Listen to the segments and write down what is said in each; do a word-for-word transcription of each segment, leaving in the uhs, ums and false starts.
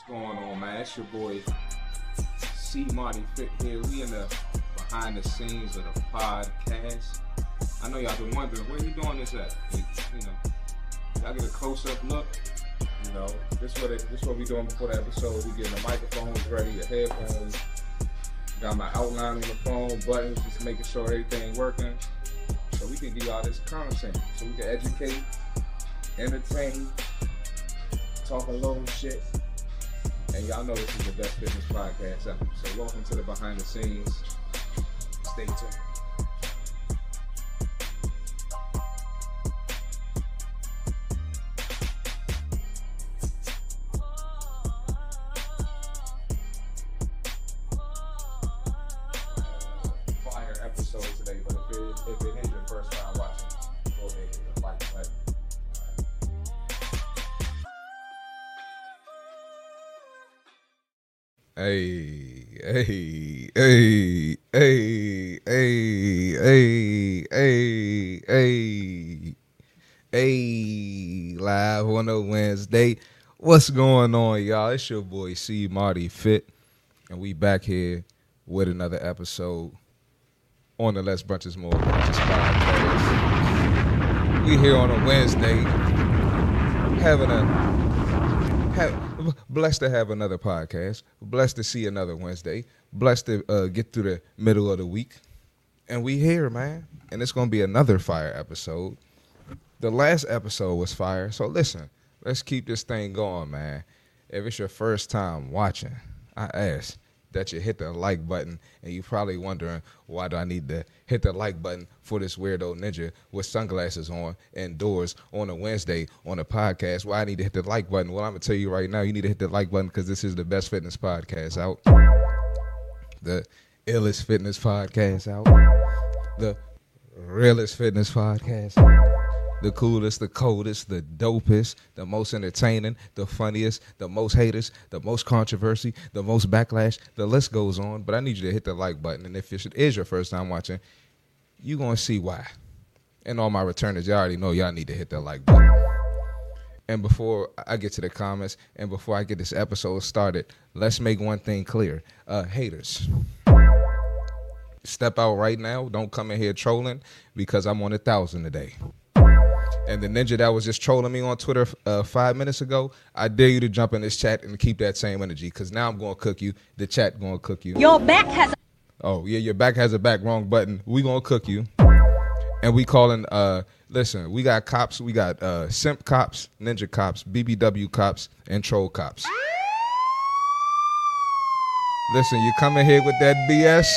going on, man? It's your boy C Marty Fit here. We in the behind the scenes of the podcast. I know y'all been wondering where you doing this at. You, you know, y'all get a close up look. You know, this what it, this what we doing before the episode. We getting the microphones ready, the headphones. Got my outline on the phone, buttons, just making sure everything working, so we can give y'all this content, so we can educate, entertain, talk a little shit. And y'all know this is the best fitness podcast ever. So welcome to the behind the scenes. Stay tuned. Fire episode today, but if it, if it is your first time watching, go ahead and hit the like button. Hey, hey, hey, hey, hey, hey, hey, hey, hey, live on a Wednesday. What's going on, y'all? It's your boy C Marty Fit, and we back here with another episode on the Less Brunches More Brunches podcast. We here on a Wednesday, having a have. Blessed to have another podcast. Blessed to see another Wednesday. Blessed to uh, get through the middle of the week. And we here, man. And it's going to be another fire episode. The last episode was fire. So listen, let's keep this thing going, man. If it's your first time watching, I ask that you hit the like button. And you're probably wondering, why do I need to hit the like button for this weirdo ninja with sunglasses on indoors on a Wednesday on a podcast? Why I need to hit the like button? Well, I'm going to tell you right now, you need to hit the like button because this is the best fitness podcast out. The illest fitness podcast out. The realest fitness podcast out. The coolest, the coldest, the dopest, the most entertaining, the funniest, the most haters, the most controversy, the most backlash. The list goes on, but I need you to hit the like button. And if it is your first time watching, you're going to see why. And all my returners, y'all already know y'all need to hit that like button. And before I get to the comments and before I get this episode started, let's make one thing clear. Uh, haters, step out right now. Don't come in here trolling because I'm on a thousand today. And the ninja that was just trolling me on Twitter uh, five minutes ago, I dare you to jump in this chat and keep that same energy because now I'm going to cook you. The chat going to cook you. Your back has a... Oh, yeah, your back has a back. Wrong button. We going to cook you. And we calling, uh, listen, we got cops. We got uh, simp cops, ninja cops, B B W cops, and troll cops. Listen, you come in here with that B S,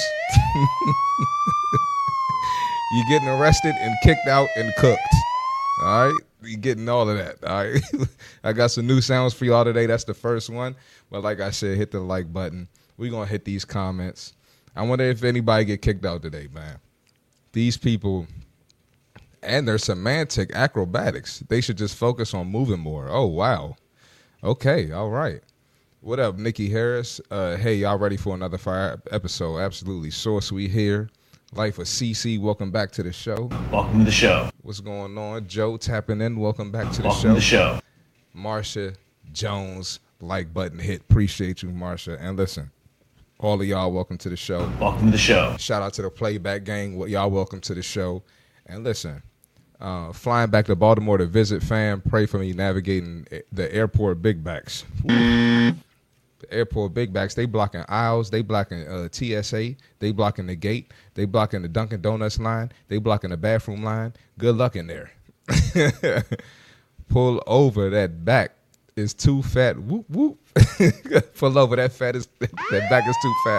you're getting arrested and kicked out and cooked. All right, you getting all of that. All right, I got some new sounds for y'all today. That's the first one. But like I said, hit the like button. We're going to hit these comments. I wonder if anybody get kicked out today, man. These people and their semantic acrobatics, they should just focus on moving more. Oh, wow. Okay, all right. What up, Nikki Harris? Uh, hey, y'all ready for another fire episode? Absolutely. Source, we here. Life of C C, welcome back to the show. Welcome to the show. What's going on? Joe tapping in, welcome back to the Welcome show. to the show. Marsha Jones, like button hit. Appreciate you, Marsha. And listen, all of y'all, welcome to the show. Welcome to the show. Shout out to the Playback Gang. Y'all welcome to the show. And listen, uh, flying back to Baltimore to visit fam, pray for me navigating the airport big backs. The airport big backs, they blocking aisles, they blocking uh, T S A, they blocking the gate, they blocking the Dunkin' Donuts line, they blocking the bathroom line. Good luck in there. Pull over, that back is too fat. Whoop, whoop. Pull over, that fat is that back is too fat.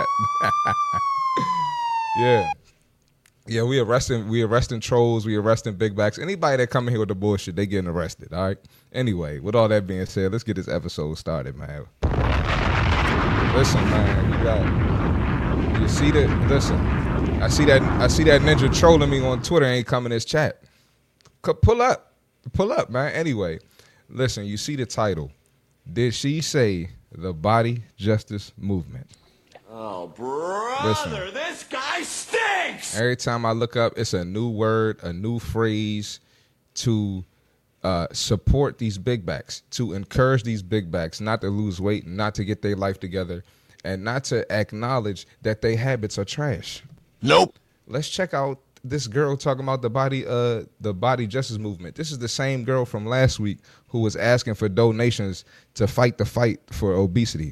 Yeah. Yeah, we arresting we arresting trolls, we arresting big backs. Anybody that come in here with the bullshit, they getting arrested, all right? Anyway, with all that being said, let's get this episode started, man. Listen, man, you got you see that listen. I see that I see that ninja trolling me on Twitter ain't coming in this chat. C- pull up. Pull up, man. Anyway, listen, you see the title. Did she say the body justice movement? Oh, brother, Listen. this guy stinks! Every time I look up, it's a new word, a new phrase to uh, support these big backs, to encourage these big backs not to lose weight, not to get their life together, and not to acknowledge that their habits are trash. Nope. Let's check out this girl talking about the body, uh, the body justice movement. This is the same girl from last week who was asking for donations to fight the fight for obesity.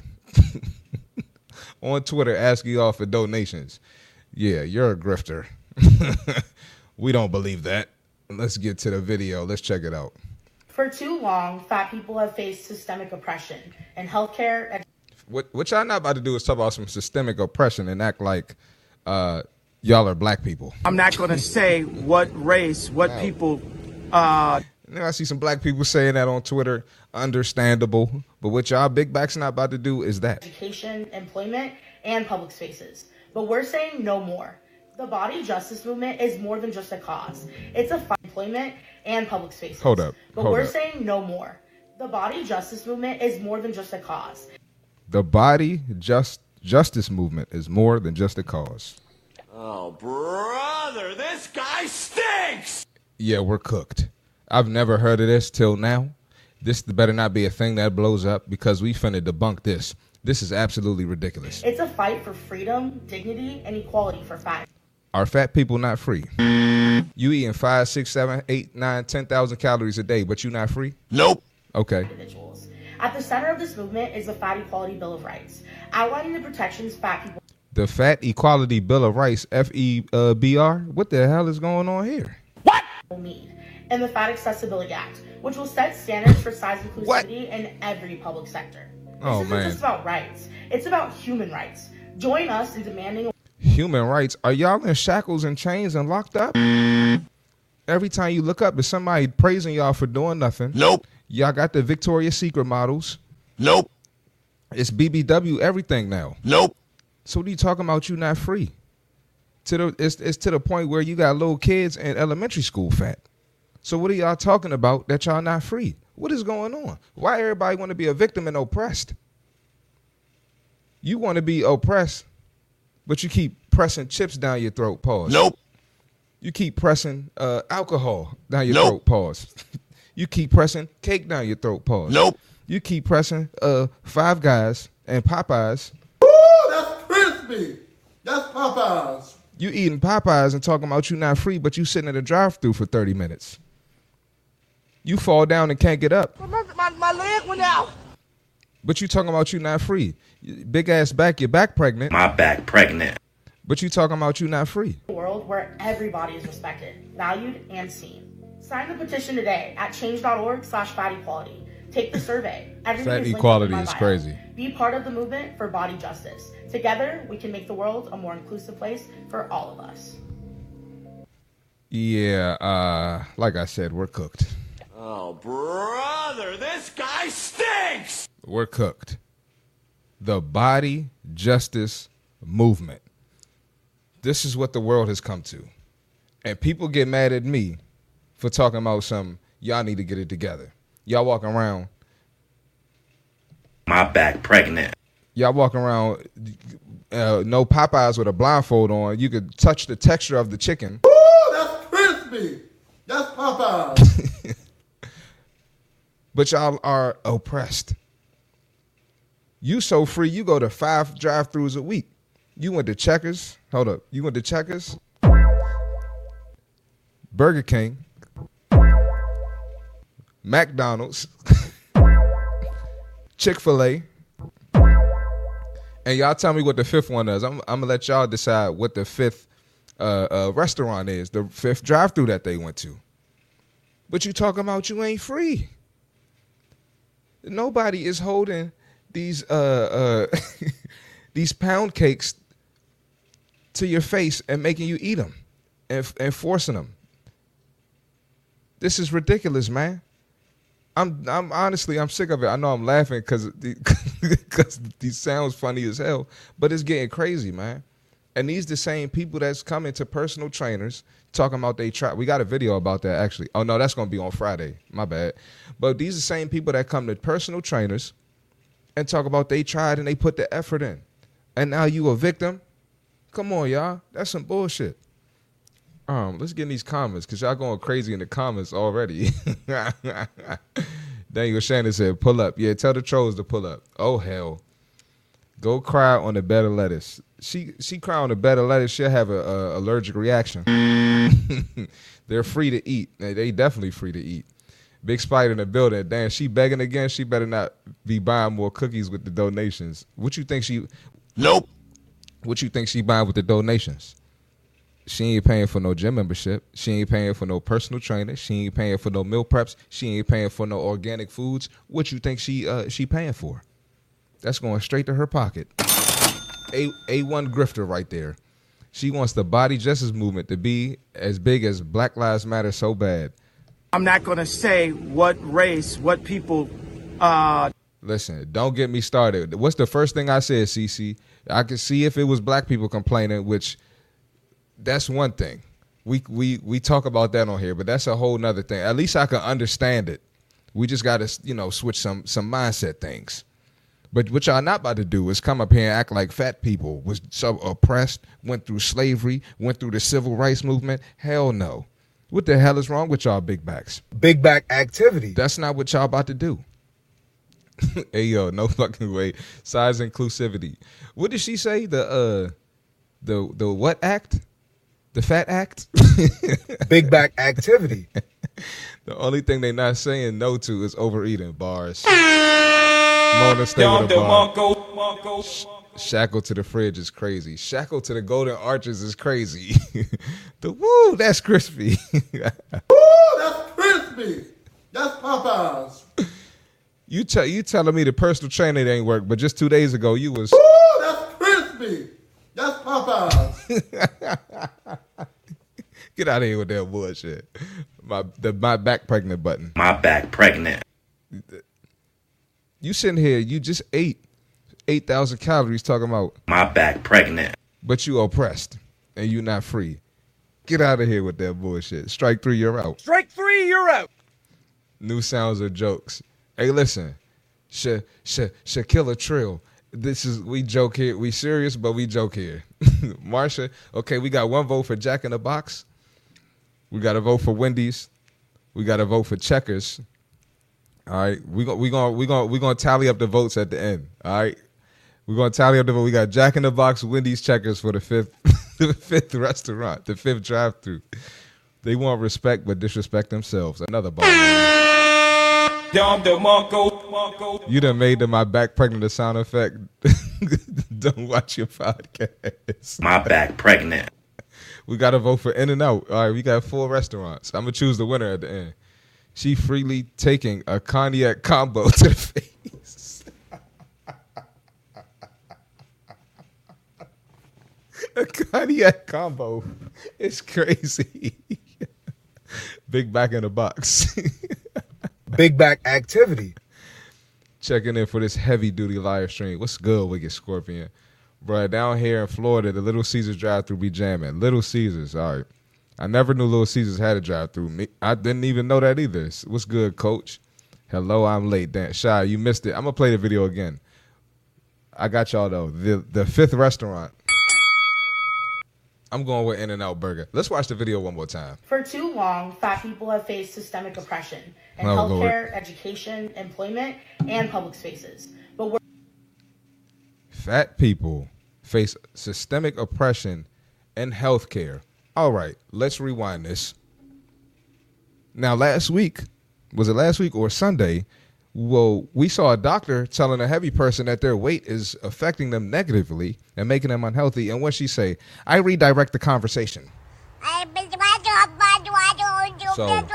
On Twitter, asking y'all for donations. Yeah, you're a grifter. We don't believe that. Let's get to the video. Let's check it out. For too long, fat people have faced systemic oppression in healthcare. Ed- what what y'all not about to do is talk about some systemic oppression and act like uh, y'all are black people. I'm not going to say what race, what wow. people. Uh, you know, I see some black people saying that on Twitter. Understandable. But what y'all big backs not about to do is that. Education, employment, and public spaces. But we're saying no more. The body justice movement is more than just a cause. It's a fight for employment and public spaces. Hold up. But Hold we're up. saying no more. The body justice movement is more than just a cause. The body just justice movement is more than just a cause. Oh, brother, this guy stinks! Yeah, we're cooked. I've never heard of this till now. This better not be a thing that blows up because we finna debunk this. This is absolutely ridiculous. It's a fight for freedom, dignity, and equality for fat. Are fat people not free? You eating five, six, seven, eight, nine, ten thousand calories a day, but you not free? Nope. Okay. Individuals. At the center of this movement is the Fat Equality Bill of Rights, outlining the protections fat people. The Fat Equality Bill of Rights, F E B R. What the hell is going on here? What? Need. And the Fat Accessibility Act, which will set standards for size inclusivity in every public sector. This oh, isn't man. just about rights. It's about human rights. Join us in demanding. Human rights? Are y'all in shackles and chains and locked up? Every time you look up, there's somebody praising y'all for doing nothing. Nope. Y'all got the Victoria's Secret models. Nope. It's B B W everything now. Nope. So what are you talking about? You not free? To the it's it's to the point where you got little kids in elementary school fat. So what are y'all talking about that y'all not free? What is going on? Why everybody want to be a victim and oppressed? You want to be oppressed, but you keep pressing chips down your throat, pause. Nope. You keep pressing uh, alcohol down your Nope. throat, pause. You keep pressing cake down your throat, pause. Nope. You keep pressing uh, Five Guys and Popeyes. Ooh, that's crispy. That's Popeyes. You eating Popeyes and talking about you not free, but you sitting at a drive-thru for thirty minutes. You fall down and can't get up. my, my, my leg went out. But you talking about you not free. Big ass back, your back pregnant. My back pregnant. But you talking about you not free. A world where everybody is respected, valued, and seen. Sign the petition today at change.org slash fat equality. Take the survey. Everything Fat is linked equality in my is bio. crazy. Be part of the movement for body justice. Together, we can make the world a more inclusive place for all of us. Yeah, uh, like I said, we're cooked. Oh, brother, this guy stinks! We're cooked. The body justice movement. This is what the world has come to. And people get mad at me for talking about something. Y'all need to get it together. Y'all walking around. My back pregnant. Y'all walking around, uh, no Popeyes with a blindfold on. You could touch the texture of the chicken. Ooh, that's crispy. That's Popeyes. But y'all are oppressed. You so free, you go to five drive-thrus a week. You went to Checkers. Hold up. You went to Checkers, Burger King, McDonald's, Chick-fil-A. And y'all tell me what the fifth one is. I'm, I'm going to let y'all decide what the fifth uh, uh, restaurant is, the fifth drive-thru that they went to. But you talking about you ain't free. Nobody is holding these uh, uh, these pound cakes to your face and making you eat them and, and forcing them. This is ridiculous, man. I'm I'm honestly I'm sick of it. I know I'm laughing because because these sounds funny as hell, but it's getting crazy, man. And these the same people that's coming to personal trainers talking about they try. We got a video about that actually. Oh no, that's gonna be on Friday. My bad. But these are the same people that come to personal trainers and talk about they tried and they put the effort in, and now you a victim. Come on, y'all. That's some bullshit. Um, let's get in these comments because y'all going crazy in the comments already. Daniel Shannon said, pull up. Yeah, tell the trolls to pull up. Oh, hell. Go cry on a bed of lettuce. She she cry on a bed of lettuce, she'll have a, a allergic reaction. They're free to eat. They, they definitely free to eat. Big Spider in the building. Damn, she begging again. She better not be buying more cookies with the donations. What you think she... Nope. What you think she buying with the donations? She ain't paying for no gym membership. She ain't paying for no personal trainer. She ain't paying for no meal preps. She ain't paying for no organic foods. What you think she uh, she paying for? That's going straight to her pocket. A A1 grifter right there. She wants the body justice movement to be as big as Black Lives Matter so bad. I'm not going to say what race, what people. Uh... Listen, don't get me started. What's the first thing I said, Cece? I could see if it was black people complaining, which that's one thing. We we we talk about that on here, but that's a whole nother thing. At least I can understand it. We just got to, you know, switch some some mindset things. But what y'all not about to do is come up here and act like fat people was so oppressed, went through slavery, went through the civil rights movement. Hell no. What the hell is wrong with y'all big backs? Big back activity. That's not what y'all about to do. Hey, yo, no fucking way. Size inclusivity. What did she say? The, uh, the, the what act? The fat act? Big back activity. The only thing they not saying no to is overeating. Bars. Mona, stay with the bar. Shackle to the fridge is crazy. Shackle to the golden arches is crazy. The woo, that's crispy. Woo, that's crispy. That's Popeyes. You tell you telling me the personal trainer ain't work, but just two days ago you was. Woo, that's crispy. That's Popeyes. Get out of here with that bullshit. My the my back pregnant button. My back pregnant. You sitting here, you just ate eight thousand calories talking about my back pregnant. But you oppressed and you not free. Get out of here with that bullshit. Strike three, you're out. Strike three, you're out. New sounds or jokes. Hey, listen. Sha Sha Shaquilla Trill. This is, we joke here. We serious, but we joke here. Marsha, okay, we got one vote for Jack in the Box. We got a vote for Wendy's. We got a vote for Checkers. All right, we going we going we going we going to tally up the votes at the end. All right, we're going to tally up the vote. We got Jack in the Box, Wendy's, Checkers for the fifth, the fifth restaurant, the fifth drive-through. They want respect, but disrespect themselves. Another ball. You done made the my back pregnant a sound effect. Don't watch your podcast. My back pregnant. We got to vote for In-N-Out. All right, we got four restaurants. I'm gonna choose the winner at the end. She freely taking a cognac combo to the face. A cognac combo. It's crazy. Big back in the box. Big back activity. Checking in for this heavy duty live stream. What's good, Wicked Scorpion? Bro, down here in Florida, the Little Caesars drive-thru be jamming. Little Caesars, all right. I never knew Little Caesars had a drive-thru. I didn't even know that either. What's good, Coach? Hello, I'm late. Dan Shy, you missed it. I'm gonna play the video again. I got y'all though. The the fifth restaurant. I'm going with In-N-Out Burger. Let's watch the video one more time. For too long, fat people have faced systemic oppression in Oh, healthcare, Lord. education, employment, and public spaces. But we're Fat people face systemic oppression in healthcare. All right, let's rewind this. Now, last week, was it last week or Sunday? Well, we saw a doctor telling a heavy person that their weight is affecting them negatively and making them unhealthy. And what she say? I redirect the conversation. So,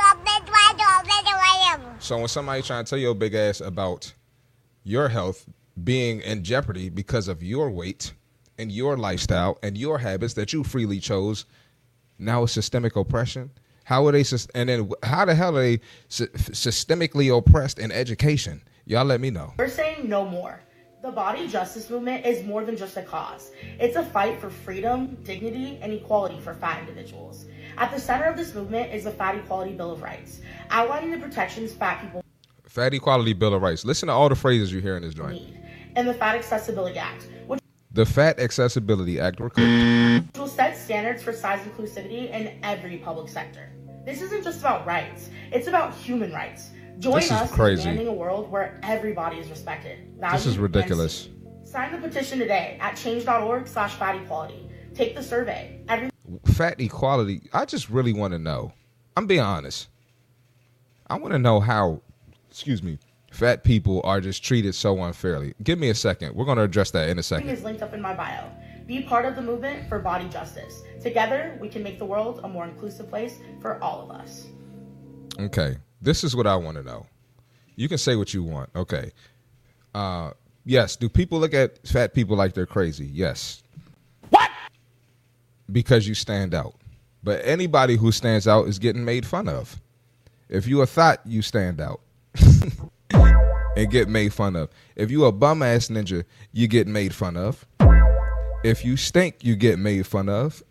so when somebody trying to tell your big ass about your health being in jeopardy because of your weight and your lifestyle and your habits that you freely chose, now it's systemic oppression. How are they, sys- and then how the hell are they sy- systemically oppressed in education? Y'all let me know. We're saying no more. The body justice movement is more than just a cause. It's a fight for freedom, dignity, and equality for fat individuals. At the center of this movement is the Fat Equality Bill of Rights, outlining the protections fat people Fat Equality Bill of Rights. Listen to all the phrases you hear in this joint. need, and the Fat Accessibility Act, which The Fat Accessibility Act were cooked. Which will set standards for size inclusivity in every public sector. This isn't just about rights, it's about human rights. Join This is us crazy. in demanding a world where everybody is respected, valued, This is and ridiculous. seen. Sign the petition today at change.org slash fat equality. Take the survey. Every Fat equality. I just really want to know. I'm being honest. I want to know how, excuse me, fat people are just treated so unfairly. Give me a second. We're going to address that in a Everything second. is linked up in my bio. Be part of the movement for body justice. Together, we can make the world a more inclusive place for all of us. Okay. This is what I want to know. You can say what you want. Okay. Uh, yes. Do people look at fat people like they're crazy? Yes. What? Because you stand out. But anybody who stands out is getting made fun of. If you a thought, you stand out. And get made fun of. If you a bum ass ninja, you get made fun of. If you stink, you get made fun of.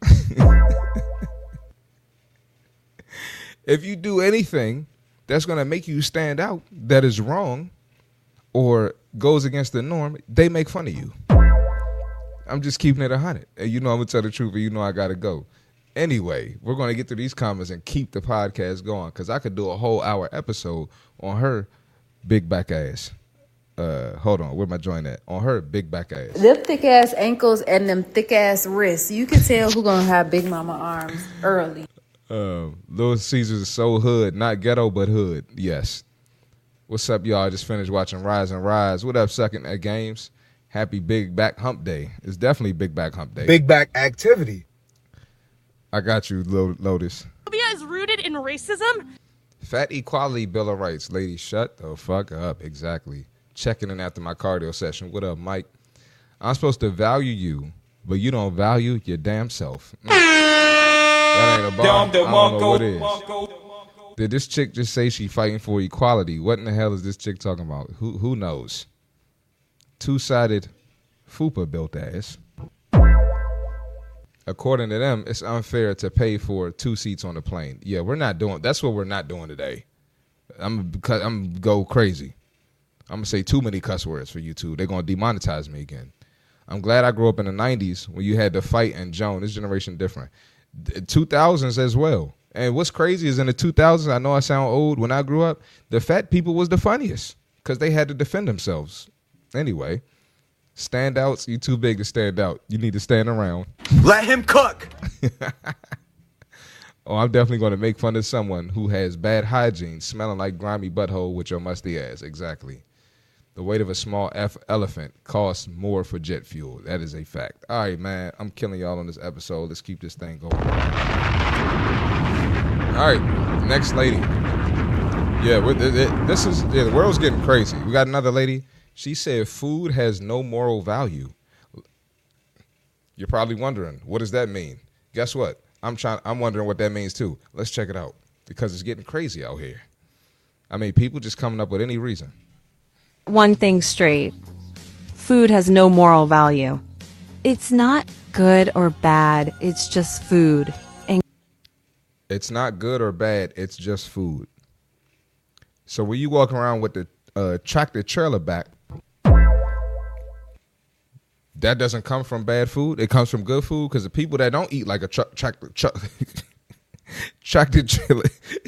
If you do anything that's going to make you stand out that is wrong or goes against the norm, they make fun of you. I'm just keeping it a hundred. And you know I'm going to tell the truth, and you know I got to go. Anyway, we're going to get through these comments and keep the podcast going because I could do a whole hour episode on her big back ass. Uh, hold on, where my joint at? On her big back ass. Them thick ass ankles and them thick ass wrists. You can tell who gonna have big mama arms early. Uh, Little Caesars is so hood, not ghetto, but hood. Yes. What's up, y'all? I just finished watching Rise and Rise. What up, second at games? Happy Big Back Hump Day. It's definitely Big Back Hump Day. Big back activity. I got you, Lo- Lotus. Phobia is rooted in racism. Fat Equality Bill of Rights. Ladies, shut the fuck up. Exactly. Checking in after my cardio session. What up, Mike? I'm supposed to value you, but you don't value your damn self. Mm. That ain't a bar. I don't know what is. Did this chick just say she fighting for equality? What in the hell is this chick talking about? Who who knows? Two-sided fupa built ass. According to them, it's unfair to pay for two seats on the plane. Yeah, we're not doing. That's what we're not doing today. I'm because I'm go crazy. I'm gonna say too many cuss words for you two. They're gonna demonetize me again. I'm glad I grew up in the nineties when you had the fight and Joan. This generation different. two thousands as well. And what's crazy is in the two thousands, I know I sound old. When I grew up, the fat people was the funniest because they had to defend themselves. Anyway, standouts, you too big to stand out. You need to stand around. Let him cook. Oh, I'm definitely going to make fun of someone who has bad hygiene, smelling like grimy butthole with your musty ass. Exactly. The weight of a small F elephant costs more for jet fuel. That is a fact. All right, man. I'm killing y'all on this episode. Let's keep this thing going. All right, next lady. Yeah, we're, this is yeah, the world's getting crazy. We got another lady. She said food has no moral value. You're probably wondering, what does that mean? Guess what? I'm trying. I'm wondering what that means too. Let's check it out because it's getting crazy out here. I mean, people just coming up with any reason. One thing straight. Food has no moral value. It's not good or bad. It's just food. And It's not good or bad. It's just food. So when you walk around with the uh, tractor trailer back, that doesn't come from bad food. It comes from good food because the people that don't eat like a truck, tractor, truck, tractor trailer.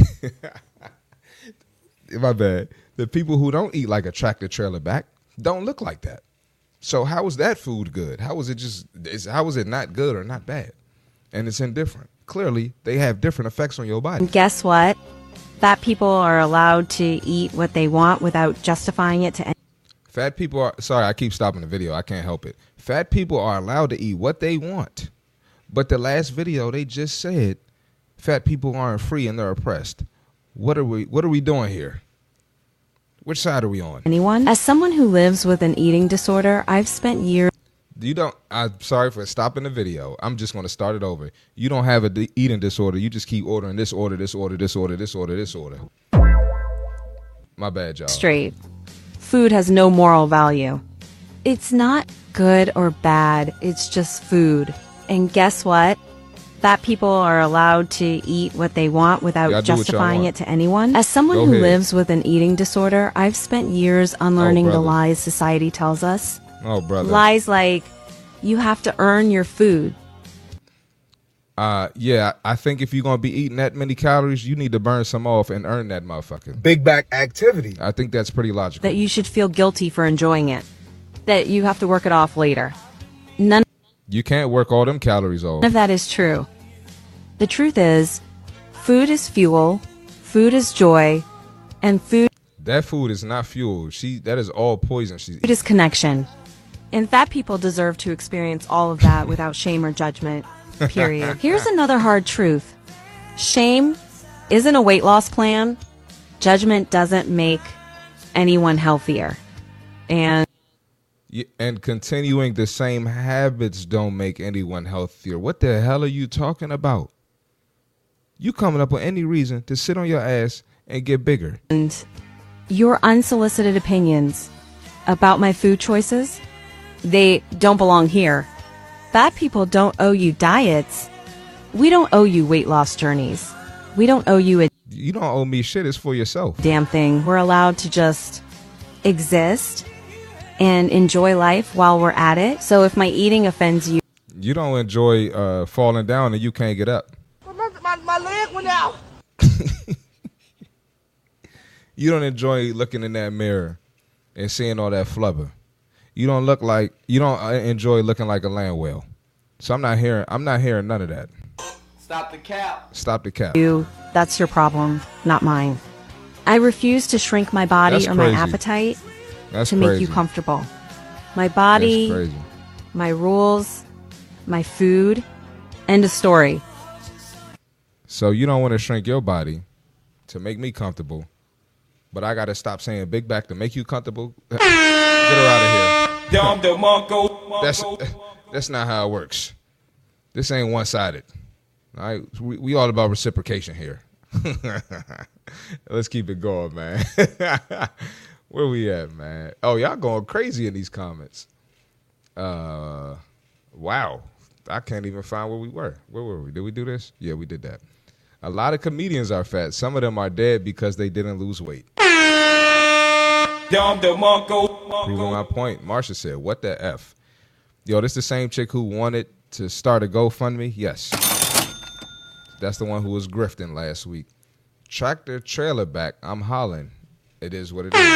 My bad. The people who don't eat like a tractor trailer back don't look like that. So how is that food good? How is it just? Is, how is it not good or not bad? And it's indifferent. Clearly, they have different effects on your body. guess what? Fat people are allowed to eat what they want without justifying it to anyone. Fat people are, sorry, I keep stopping the video. I can't help it. Fat people are allowed to eat what they want. But the last video, they just said fat people aren't free and they're oppressed. What are we, what are we doing here? Which side are we on? Anyone? As someone who lives with an eating disorder, I've spent years. You don't, I'm sorry for stopping the video. I'm just going to start it over. You don't have an eating disorder. You just keep ordering this order, this order, this order, this order, this order. My bad, y'all. Straight. Food has no moral value. It's not good or bad. It's just food. And guess what? Fat people are allowed to eat what they want without Y'all do what y'all justifying want. it to anyone. As someone Go who ahead. lives with an eating disorder, I've spent years unlearning the brother. lies society tells us. Oh, brother. Lies like You have to earn your food. Uh, yeah, I think if you're going to be eating that many calories, you need to burn some off and earn that motherfucker. Big back activity. I think that's pretty logical. That you should feel guilty for enjoying it. That you have to work it off later. None You can't work all them calories off. of that is true. The truth is, food is fuel, food is joy, and food That food is not fuel. She that is all poison. She's Food is connection. And fat people deserve to experience all of that without shame or judgment. Period. Here's another hard truth. Shame isn't a weight loss plan. Judgment doesn't make anyone healthier. And Yeah, and continuing the same habits don't make anyone healthier. What the hell are you talking about? You coming up with any reason to sit on your ass and get bigger. And your unsolicited opinions about my food choices, they don't belong here. Fat people don't owe you diets. We don't owe you weight loss journeys. We don't owe you a You don't owe me shit. It's for yourself. damn thing. We're allowed to just exist and enjoy life while we're at it. So if my eating offends you, You don't enjoy uh, falling down and you can't get up. My, my, my leg went out. You don't enjoy looking in that mirror and seeing all that flubber. You don't look like you don't uh, enjoy looking like a land whale. So I'm not hearing. I'm not hearing none of that. Stop the cap. Stop the cap. you, that's your problem, not mine. I refuse to shrink my body That's or crazy. my appetite That's to crazy. make you comfortable. My body, That's crazy. my rules, my food, end of story. So you don't want to shrink your body to make me comfortable, but I got to stop saying big back to make you comfortable. Get her out of here. That's that's not how it works. This ain't one sided. All right, we, we all about reciprocation here. Let's keep it going, man. Where we at, man? Oh, y'all going crazy in these comments. Uh, wow, I can't even find where we were. Where were we? Did we do this? Yeah, we did that. A lot of comedians are fat. Some of them are dead because they didn't lose weight. Proving my point. Marsha said, what the F? Yo, this the same chick who wanted to start a GoFundMe? Yes. That's the one who was grifting last week. Tractor trailer back. I'm hollering. It is what it is.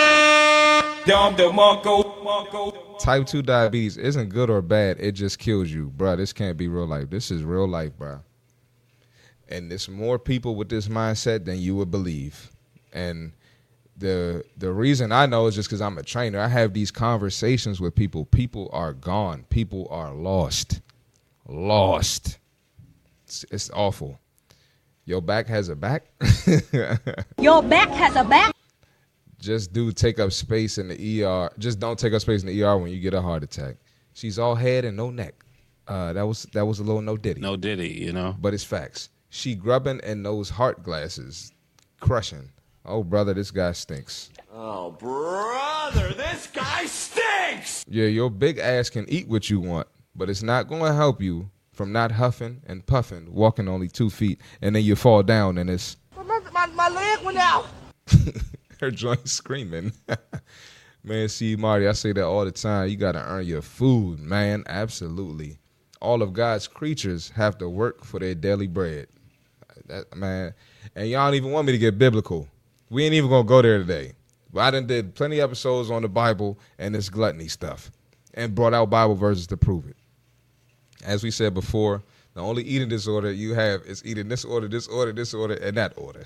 Type two diabetes isn't good or bad. It just kills you. Bruh, this can't be real life. This is real life, bruh. And there's more people with this mindset than you would believe. And the the reason I know is just because I'm a trainer. I have these conversations with people. People are gone. People are lost. Lost. It's, it's awful. Your back has a back? Your back has a back? Just do take up space in the E R. Just don't take up space in the E R when you get a heart attack. She's all head and no neck. Uh, that was that was a little no diddy. No diddy, you know. But it's facts. She grubbing and those heart glasses. Crushing. Oh, brother, this guy stinks. Oh, brother, this guy stinks! Yeah, your big ass can eat what you want, but it's not going to help you from not huffing and puffing, walking only two feet, and then you fall down and it's... My, my, my leg went out. Her joint screaming. Man, see, Marty, I say that all the time. You got to earn your food, man. Absolutely. All of God's creatures have to work for their daily bread. That, man, and y'all don't even want me to get biblical. We ain't even going to go there today. But I done did plenty of episodes on the Bible and this gluttony stuff and brought out Bible verses to prove it. As we said before, the only eating disorder you have is eating this order, this order, this order, and that order.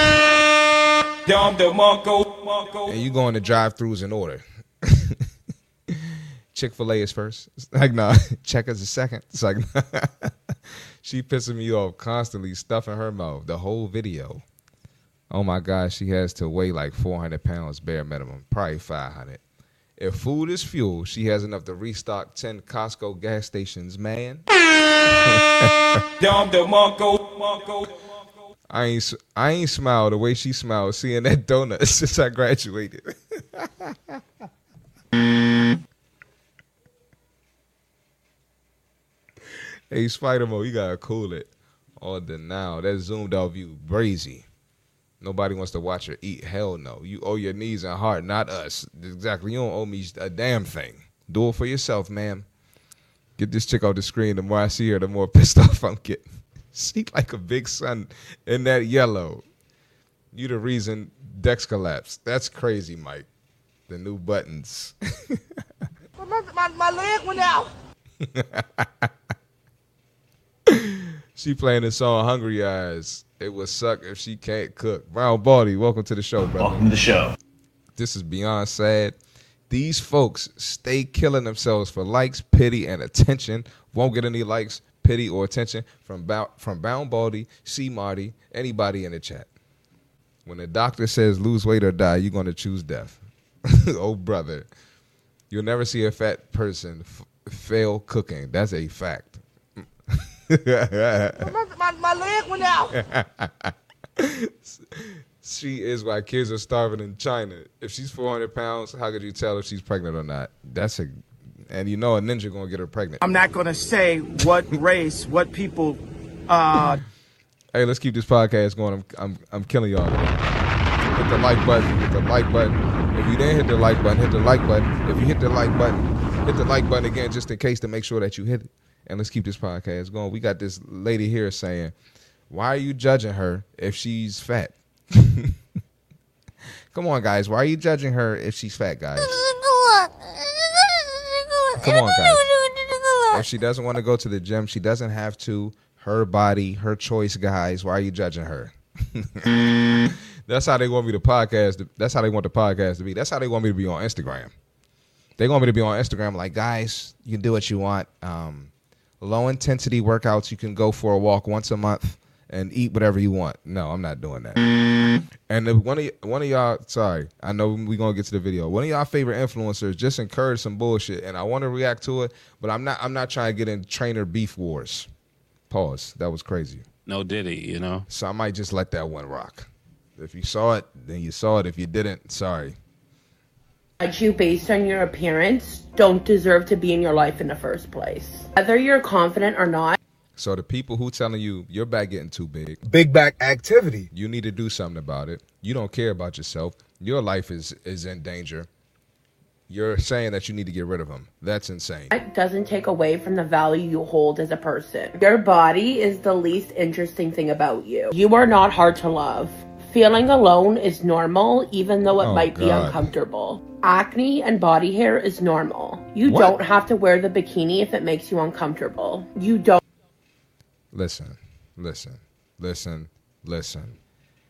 And you go in the drive-thrus in order. Chick-fil-A is first. It's like, no, nah, Checkers is second. It's like, nah. She pissing me off constantly, stuffing her mouth the whole video. Oh, my gosh, she has to weigh like four hundred pounds bare minimum, probably five hundred. If food is fuel, she has enough to restock ten Costco gas stations, man. I ain't I ain't smiled the way she smiled seeing that donut since I graduated. Hey, Spider-Mo, you gotta cool it. On the now, that zoomed out view, brazy. Nobody wants to watch her eat. Hell no. You owe your knees and heart, not us. Exactly. You don't owe me a damn thing. Do it for yourself, ma'am. Get this chick off the screen. The more I see her, the more pissed off I'm getting. She like a big sun in that yellow. You the reason Dex collapsed. That's crazy, Mike. The new buttons. my, my, my leg went out. She playing the song Hungry Eyes. It would suck if she can't cook. Brown Baldy, welcome to the show, brother. Welcome to the show. This is beyond sad. These folks stay killing themselves for likes, pity, and attention. Won't get any likes, pity, or attention from Bow- from Bound Baldy, C Marty, anybody in the chat. When the doctor says lose weight or die, you're going to choose death. Oh, brother. You'll never see a fat person f- fail cooking. That's a fact. my, my, my leg went out. She is why kids are starving in China. If she's four hundred pounds, how could you tell if she's pregnant or not? That's a, and you know a ninja gonna get her pregnant. I'm not gonna say what race, what people. Uh... Hey, let's keep this podcast going. I'm, I'm, I'm killing y'all. Hit the like button. Hit the like button. If you didn't hit the like button, hit the like button. If you hit the like button, hit the like button again, just in case to make sure that you hit it. And let's keep this podcast going. We got this lady here saying, "Why are you judging her if she's fat?" Come on, guys. Why are you judging her if she's fat, guys? Come on, guys. If she doesn't want to go to the gym, she doesn't have to. Her body, her choice, guys. Why are you judging her? That's how they want me to podcast. That's how they want the podcast to be. That's how they want me to be on Instagram. They want me to be on Instagram like, guys, you can do what you want. Um, low intensity workouts. You can go for a walk once a month and eat whatever you want. No, I'm not doing that. And if one of y- one of y'all, sorry, I know we're gonna get to the video. One of y'all favorite influencers just encouraged some bullshit, and I want to react to it, but I'm not. I'm not trying to get in trainer beef wars. Pause. That was crazy. No Diddy, you know. So I might just let that one rock. If you saw it, then you saw it. If you didn't, sorry. Judge you based on your appearance don't deserve to be in your life in the first place. Whether you're confident or not. So the people who telling you your back getting too big, big back activity, you need to do something about it. You don't care about yourself. Your life is is in danger. You're saying that you need to get rid of them. That's insane. It doesn't take away from the value you hold as a person. Your body is the least interesting thing about you. You are not hard to love. Feeling alone is normal, even though it Oh, might be God. uncomfortable. Acne and body hair is normal. You What? don't have to wear the bikini if it makes you uncomfortable. You don't. Listen, listen, listen, listen.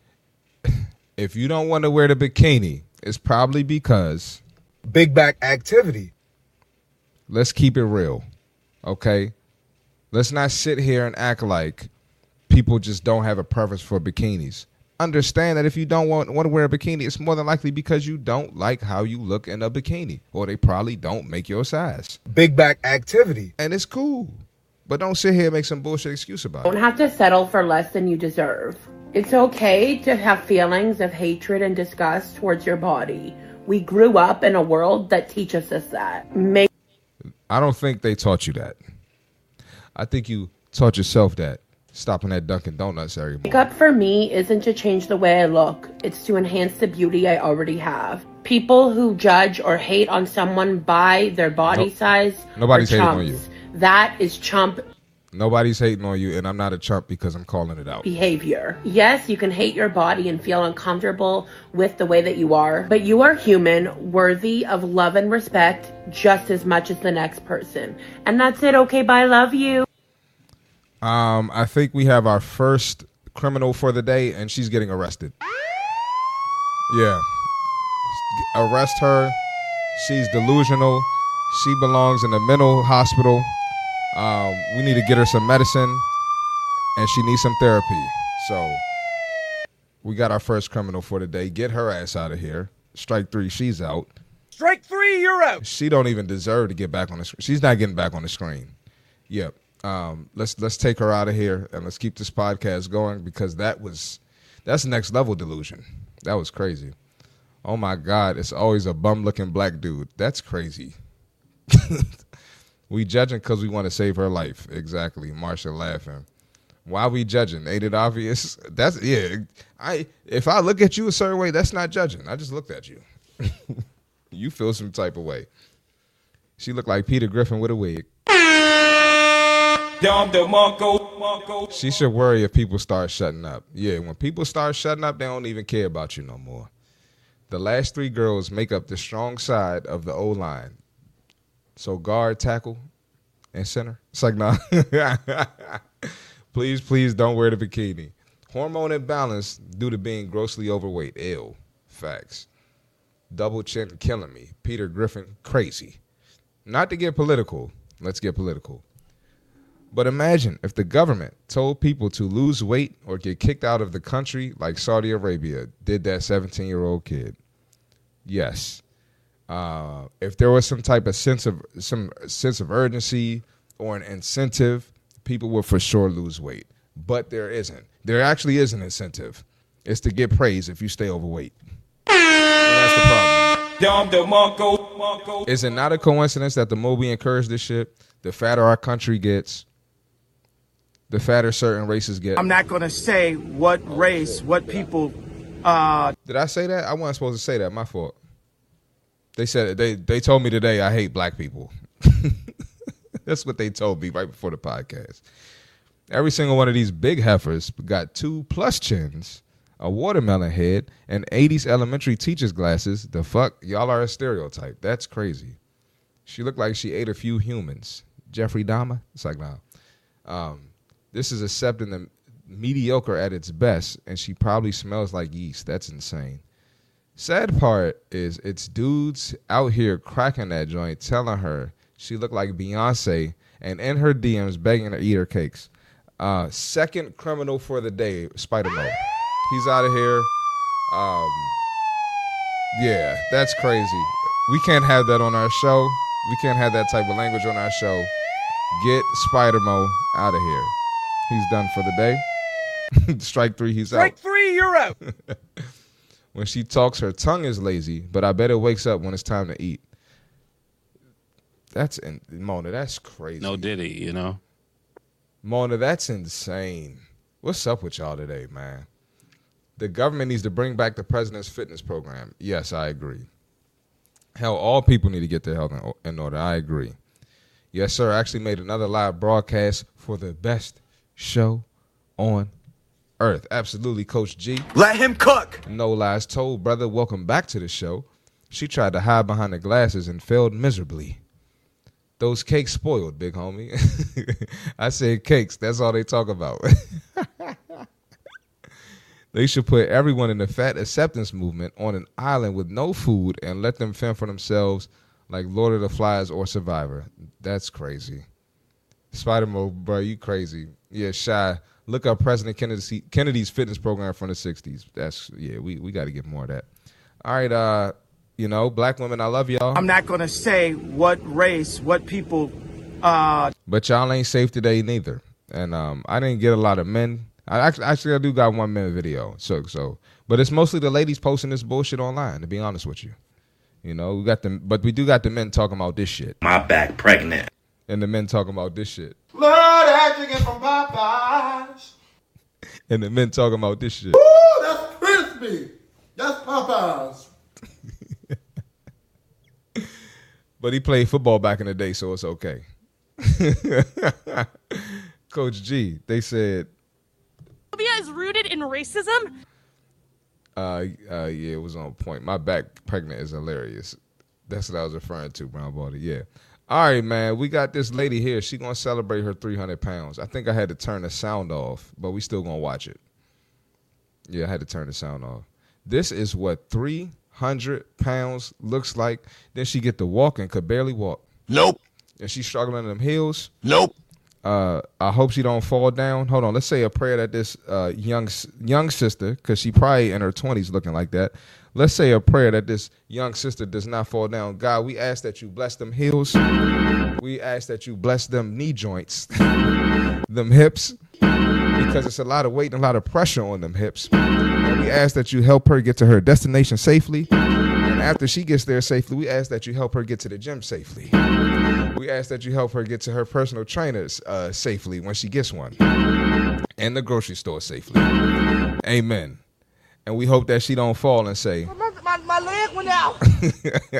If you don't want to wear the bikini, it's probably because big back activity. Let's keep it real, okay? Let's not sit here and act like people just don't have a preference for bikinis. Understand that if you don't want, want to wear a bikini, it's more than likely because you don't like how you look in a bikini, or they probably don't make your size. Big back activity. And it's cool. But don't sit here and make some bullshit excuse about it. Don't have to settle for less than you deserve. It's okay to have feelings of hatred and disgust towards your body. We grew up in a world that teaches us that. Make I don't think they taught you that. I think you taught yourself that. Stopping at Dunkin' Donuts every morning. Makeup for me isn't to change the way I look. It's to enhance the beauty I already have. People who judge or hate on someone by their body Nope. size Nobody's are hating on chumps. you. That is chump Nobody's hating on you, and I'm not a chump because I'm calling it out. behavior. Yes, you can hate your body and feel uncomfortable with the way that you are, but you are human, worthy of love and respect just as much as the next person. And that's it. Okay, bye. Love you. Um, I think we have our first criminal for the day, and she's getting arrested. Yeah. Arrest her. She's delusional. She belongs in a mental hospital. Um, we need to get her some medicine, and she needs some therapy. So we got our first criminal for the day. Get her ass out of here. Strike three, she's out. Strike three, you're out. She don't even deserve to get back on the screen. She's not getting back on the screen. Yep. Um, let's let's take her out of here, and let's keep this podcast going, because that was that's next level delusion. That was crazy. Oh my God, it's always a bum looking black dude. That's crazy. We judging because we want to save her life. Exactly. Marsha laughing. Why we judging? Ain't it obvious? That's yeah. I if I look at you a certain way, that's not judging. I just looked at you. You feel some type of way. She looked like Peter Griffin with a wig. She should worry if people start shutting up. Yeah, when people start shutting up, they don't even care about you no more. The last three girls make up the strong side of the O-line. So guard, tackle, and center. It's like, nah. Please, please don't wear the bikini. Hormone imbalance due to being grossly overweight. Ill. Facts. Double chin killing me. Peter Griffin, crazy. Not to get political. Let's get political. But imagine if the government told people to lose weight or get kicked out of the country like Saudi Arabia did that seventeen-year-old kid. Yes. Uh, if there was some type of sense of some sense of urgency or an incentive, people would for sure lose weight. But there isn't. There actually is an incentive. It's to get praise if you stay overweight. And that's the problem. Is it not a coincidence that the more we encourage this shit, the fatter our country gets, the fatter certain races get? I'm not going to say what race, what people. Uh, Did I say that? I wasn't supposed to say that. My fault. They said they they told me today I hate black people. That's what they told me right before the podcast. Every single one of these big heifers got two plus chins, a watermelon head, and eighties elementary teacher's glasses. The fuck? Y'all are a stereotype. That's crazy. She looked like she ate a few humans. Jeffrey Dahmer? It's like, nah. Um, this is accepting the mediocre at its best, and she probably smells like yeast. That's insane. Sad part is it's dudes out here cracking that joint, telling her she looked like Beyonce, and in her D Ms begging her to eat her cakes. Uh, second criminal for the day, Spider-Man. He's out of here. Um, yeah, that's crazy. We can't have that on our show. We can't have that type of language on our show. Get Spider-Mo out of here. He's done for the day. Strike three, he's Strike out. Strike three, you're out. When she talks, her tongue is lazy, but I bet it wakes up when it's time to eat. That's in, Mona, that's crazy. No Diddy, you know? Mona, that's insane. What's up with y'all today, man? The government needs to bring back the president's fitness program. Yes, I agree. Hell, all people need to get their health in, in order. I agree. Yes, sir. I actually made another live broadcast for the best show on earth. Absolutely, Coach G. Let him cook. No lies told, brother. Welcome back to the show. She tried to hide behind the glasses and failed miserably. Those cakes spoiled, big homie. I said cakes. That's all they talk about. They should put everyone in the fat acceptance movement on an island with no food and let them fend for themselves like Lord of the Flies or Survivor. That's crazy. Spider-Man, bro, you crazy. Yeah, Shy. Look up President Kennedy, Kennedy's fitness program from the sixties. That's, yeah, we, we got to get more of that. All right, uh, you know, black women, I love y'all. I'm not going to say what race, what people. Uh, but y'all ain't safe today neither. And um, I didn't get a lot of men. I actually, actually, I do got one minute video. So, so, but it's mostly the ladies posting this bullshit online, to be honest with you. You know, we got them, but we do got the men talking about this shit. My back pregnant. And the men talking about this shit. Lord, that chicken from Popeyes. And the men talking about this shit. Ooh, that's crispy. That's Popeyes. But he played football back in the day, so it's okay. Coach G, they said. Homophobia is rooted in racism. Uh, uh, yeah, it was on point. My back pregnant is hilarious. That's what I was referring to, Brown Baldy. Yeah. All right, man. We got this lady here. She gonna celebrate her three hundred pounds. I think I had to turn the sound off, but we still gonna watch it. Yeah, I had to turn the sound off. This is what three hundred pounds looks like. Then she get to walk and could barely walk. Nope. And she's struggling in them heels. Nope. Uh, I hope she don't fall down. Hold on. Let's say a prayer that this uh, young young sister, because she probably in her twenties looking like that. Let's say a prayer that this young sister does not fall down. God, we ask that you bless them heels. We ask that you bless them knee joints, them hips, because it's a lot of weight and a lot of pressure on them hips. And we ask that you help her get to her destination safely. And after she gets there safely, we ask that you help her get to the gym safely. We ask that you help her get to her personal trainers uh, safely when she gets one. And the grocery store safely. Amen. And we hope that she don't fall and say, My, my, my leg went out.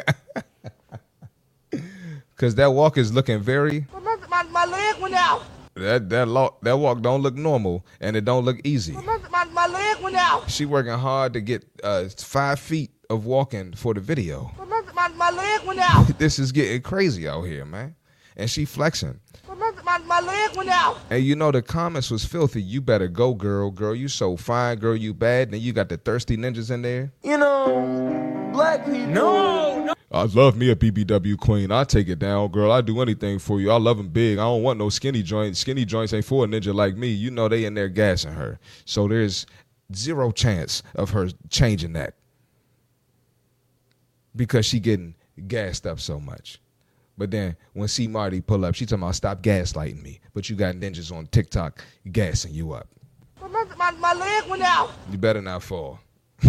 Because that walk is looking very. My, my, my leg went out. that that, lo- that walk don't look normal, and it don't look easy. My, my, my leg went out. She working hard to get uh, five feet of walking for the video. My, my, my leg went out. This is getting crazy out here, man. And she flexing. My, my, my leg went out. And you know the comments was filthy. You better go, girl. Girl, you so fine. Girl, you bad. Then you got the thirsty ninjas in there. You know, black people. No, no. I love me a B B W queen. I take it down, girl. I do anything for you. I love them big. I don't want no skinny joints. Skinny joints ain't for a ninja like me. You know they in there gassing her. So there's zero chance of her changing that because she getting gassed up so much. But then when C Marty pull up, she talking about stop gaslighting me. But you got ninjas on TikTok gassing you up. My, my, my leg went out. You better not fall.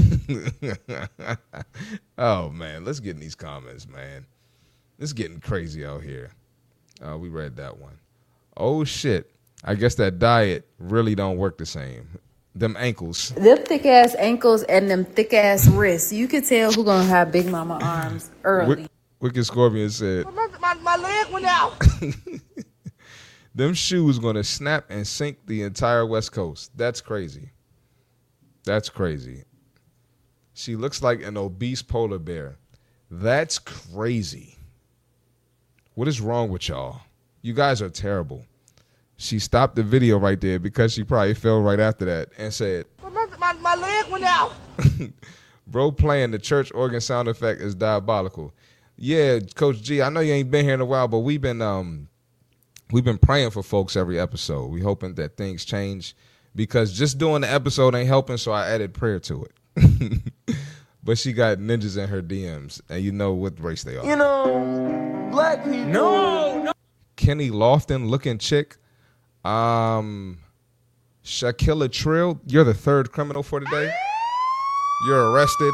Oh, man. Let's get in these comments, man. It's getting crazy out here. Uh, we read that one. Oh, shit. I guess that diet really don't work the same. Them ankles. Them thick ass ankles and them thick ass wrists. You can tell who gonna have Big Mama arms early. Wicked Scorpion said, My, my, my leg went out. them shoes gonna snap and sink the entire West Coast. That's crazy. That's crazy. She looks like an obese polar bear. That's crazy. What is wrong with y'all? You guys are terrible. She stopped the video right there because she probably fell right after that and said, My, my, my leg went out. bro, playing the church organ sound effect is diabolical. Yeah, Coach G, I know you ain't been here in a while, but we've been um we've been praying for folks every episode. We hoping that things change because just doing the episode ain't helping, so I added prayer to it. But she got ninjas in her D Ms, and you know what race they are. You know, black people. No, no. Kenny Lofton looking chick. Um, Shakila Trill, you're the third criminal for today. You're arrested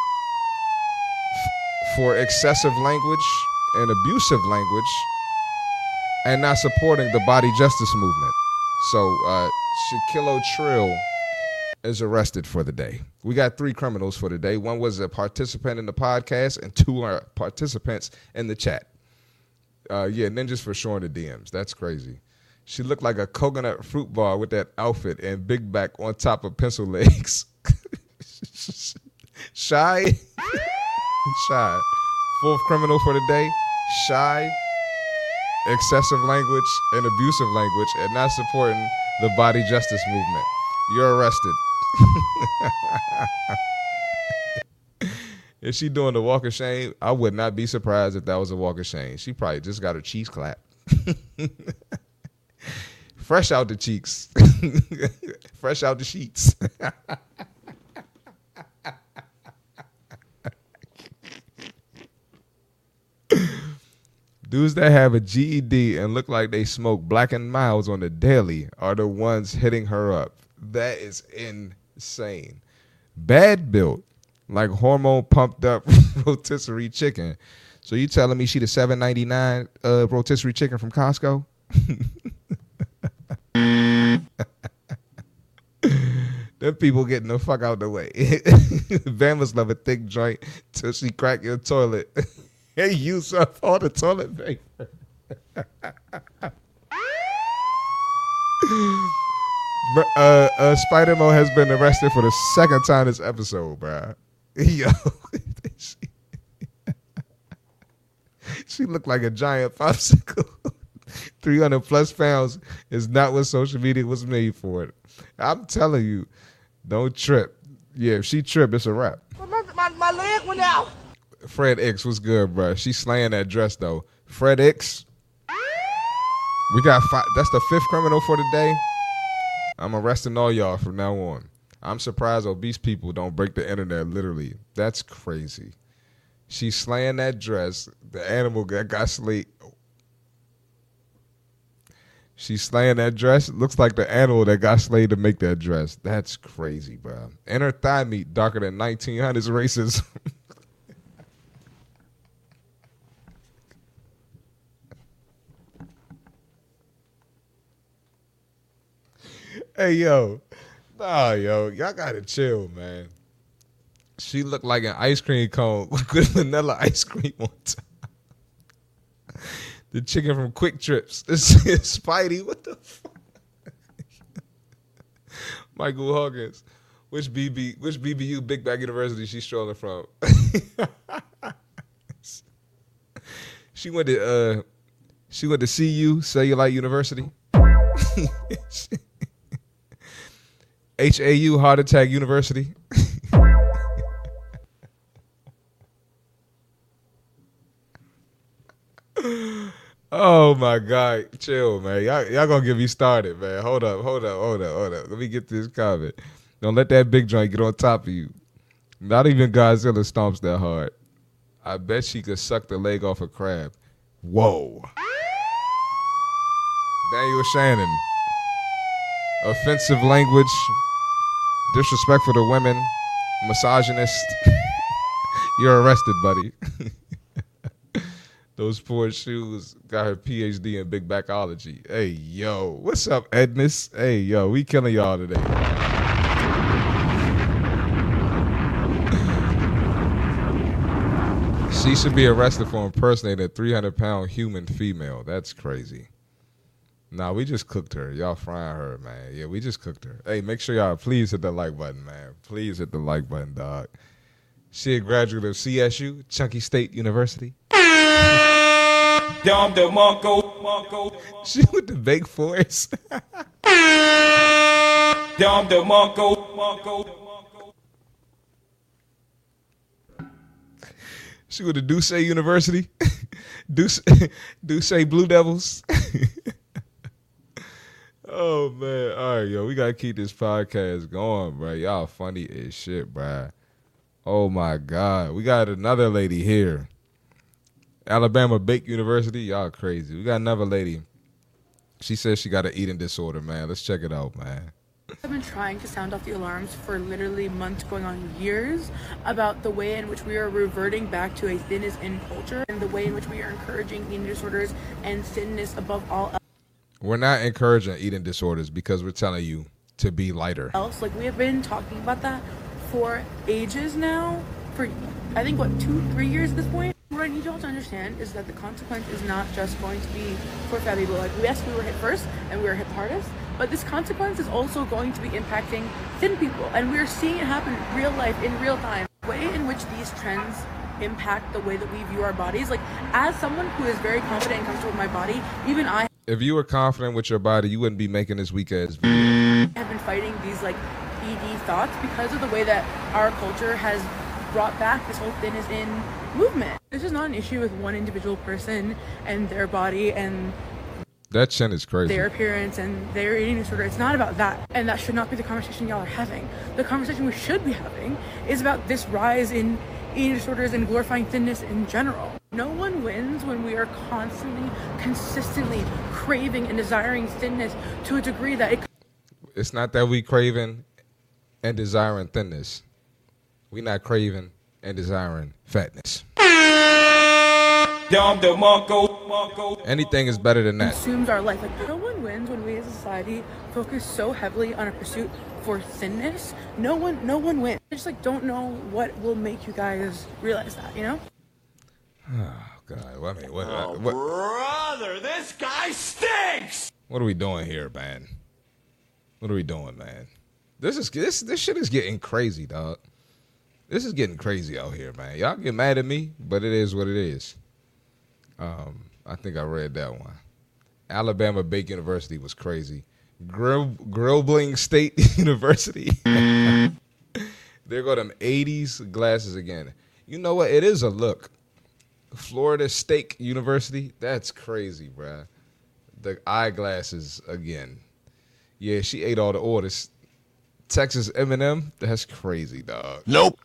f- for excessive language and abusive language and not supporting the body justice movement. So uh, Shakila Trill is arrested for the day. We got three criminals for the day. One was a participant in the podcast and two are participants in the chat. Uh, yeah, ninjas for sure in the D Ms. That's crazy. She looked like a coconut fruit bar with that outfit and big back on top of pencil legs. Shy. Shy. Fourth criminal for the day. Shy. Excessive language and abusive language and not supporting the body justice movement. You're arrested. If she doing the walk of shame, I would not be surprised if that was a walk of shame. She probably just got her cheeks clapped. Fresh out the cheeks. Fresh out the sheets. Dudes that have a G E D and look like they smoke Black and Miles on the daily are the ones hitting her up. That is insane. Bad built, like hormone pumped up rotisserie chicken. So you telling me she the seven ninety-nine uh, rotisserie chicken from Costco? Them people getting the fuck out the way. Bama's love a thick joint till she crack your toilet and use up all the toilet paper. uh, uh, Spider-Mo has been arrested for the second time this episode, bro. Yo, she, she looked like a giant popsicle. three hundred plus pounds is not what social media was made for. I'm telling you, don't trip. Yeah, if she trip, it's a wrap. My, my, my leg went out. Fred X, what's good, bro? She's slaying that dress, though. Fred X, we got five. That's the fifth criminal for the day. I'm arresting all y'all from now on. I'm surprised obese people don't break the internet, literally. That's crazy. She's slaying that dress. The animal that got slayed. She's slaying that dress. Looks like the animal that got slayed to make that dress. That's crazy, bro. And her thigh meat darker than nineteen hundreds racism. Hey, yo. Nah, yo. Y'all gotta chill, man. She looked like an ice cream cone with vanilla ice cream on top. The chicken from Quick Trips. This is Spidey. What the fuck? Michael Hawkins. Which B B which B B U Big Back University she strolling from? She went to uh she went to C U, Cellulite University. H A U, Heart Attack University. Oh my God. Chill, man. Y'all, y'all gonna get me started, man. Hold up, hold up, hold up, hold up. Let me get this comment. Don't let that big joint get on top of you. Not even Godzilla stomps that hard. I bet she could suck the leg off a crab. Whoa. Daniel Shannon. Offensive language. Disrespectful to women. Misogynist. You're arrested, buddy. Those poor shoes got her P H D in big backology. Hey, yo. What's up, Edness? Hey, yo. We killing y'all today. She should be arrested for impersonating a three hundred pound human female. That's crazy. Nah, we just cooked her. Y'all frying her, man. Yeah, we just cooked her. Hey, make sure y'all please hit the like button, man. Please hit the like button, dog. She a graduate of C S U, Chunky State University. Dom DeMarco, Marco. She went to Bake Forest. Dom DeMarco, Marco. She went to Duce University. Duce, Duce Blue Devils. Oh, man. All right, yo. We got to keep this podcast going, bro. Y'all funny as shit, bro. Oh, my God. We got another lady here. Alabama Bake University. Y'all crazy. We got another lady. She says she got an eating disorder, man. Let's check it out, man. I've been trying to sound off the alarms for literally months, going on years, about the way in which we are reverting back to a thin is in culture and the way in which we are encouraging eating disorders and thinness above all else. We're not encouraging eating disorders because we're telling you to be lighter. Else, like we have been talking about that for ages now, for I think what two, three years at this point. What I need y'all to understand is that the consequence is not just going to be for fat people. Like yes, we were hit first and we were hit hardest, but this consequence is also going to be impacting thin people, and we're seeing it happen in real life, in real time. The way in which these trends impact the way that we view our bodies, like as someone who is very confident and comfortable with my body, even I. If you were confident with your body, you wouldn't be making this weak ass video. Have been fighting these like E D thoughts because of the way that our culture has brought back this whole thin is in movement. This is not an issue with one individual person and their body and that chin is crazy. Their appearance and their eating disorder. It's not about that. And that should not be the conversation y'all are having. The conversation we should be having is about this rise in eating disorders and glorifying thinness in general. No one wins when we are constantly, consistently craving and desiring thinness to a degree that it... It's not that we craving and desiring thinness. We not craving and desiring fatness. Dom DeMarco, Marco. Anything is better than that. Consumes our life. Like no one wins when we as a society focus so heavily on a pursuit for thinness. No one, no one wins. I just like don't know what will make you guys realize that. You know? Oh God! Well, I mean, what, Oh, what, brother, this guy stinks. what are we doing here, man? What are we doing, man? This is this this shit is getting crazy, dog. This is getting crazy out here, man. Y'all get mad at me, but it is what it is. Um, I think I read that one. Alabama Bake University was crazy. Grill Grillbling State University. There go them eighties glasses again. You know what? It is a look. Florida State University. That's crazy, bruh. The eyeglasses again. Yeah, she ate all the orders. Texas M and M. That's crazy, dog. Nope.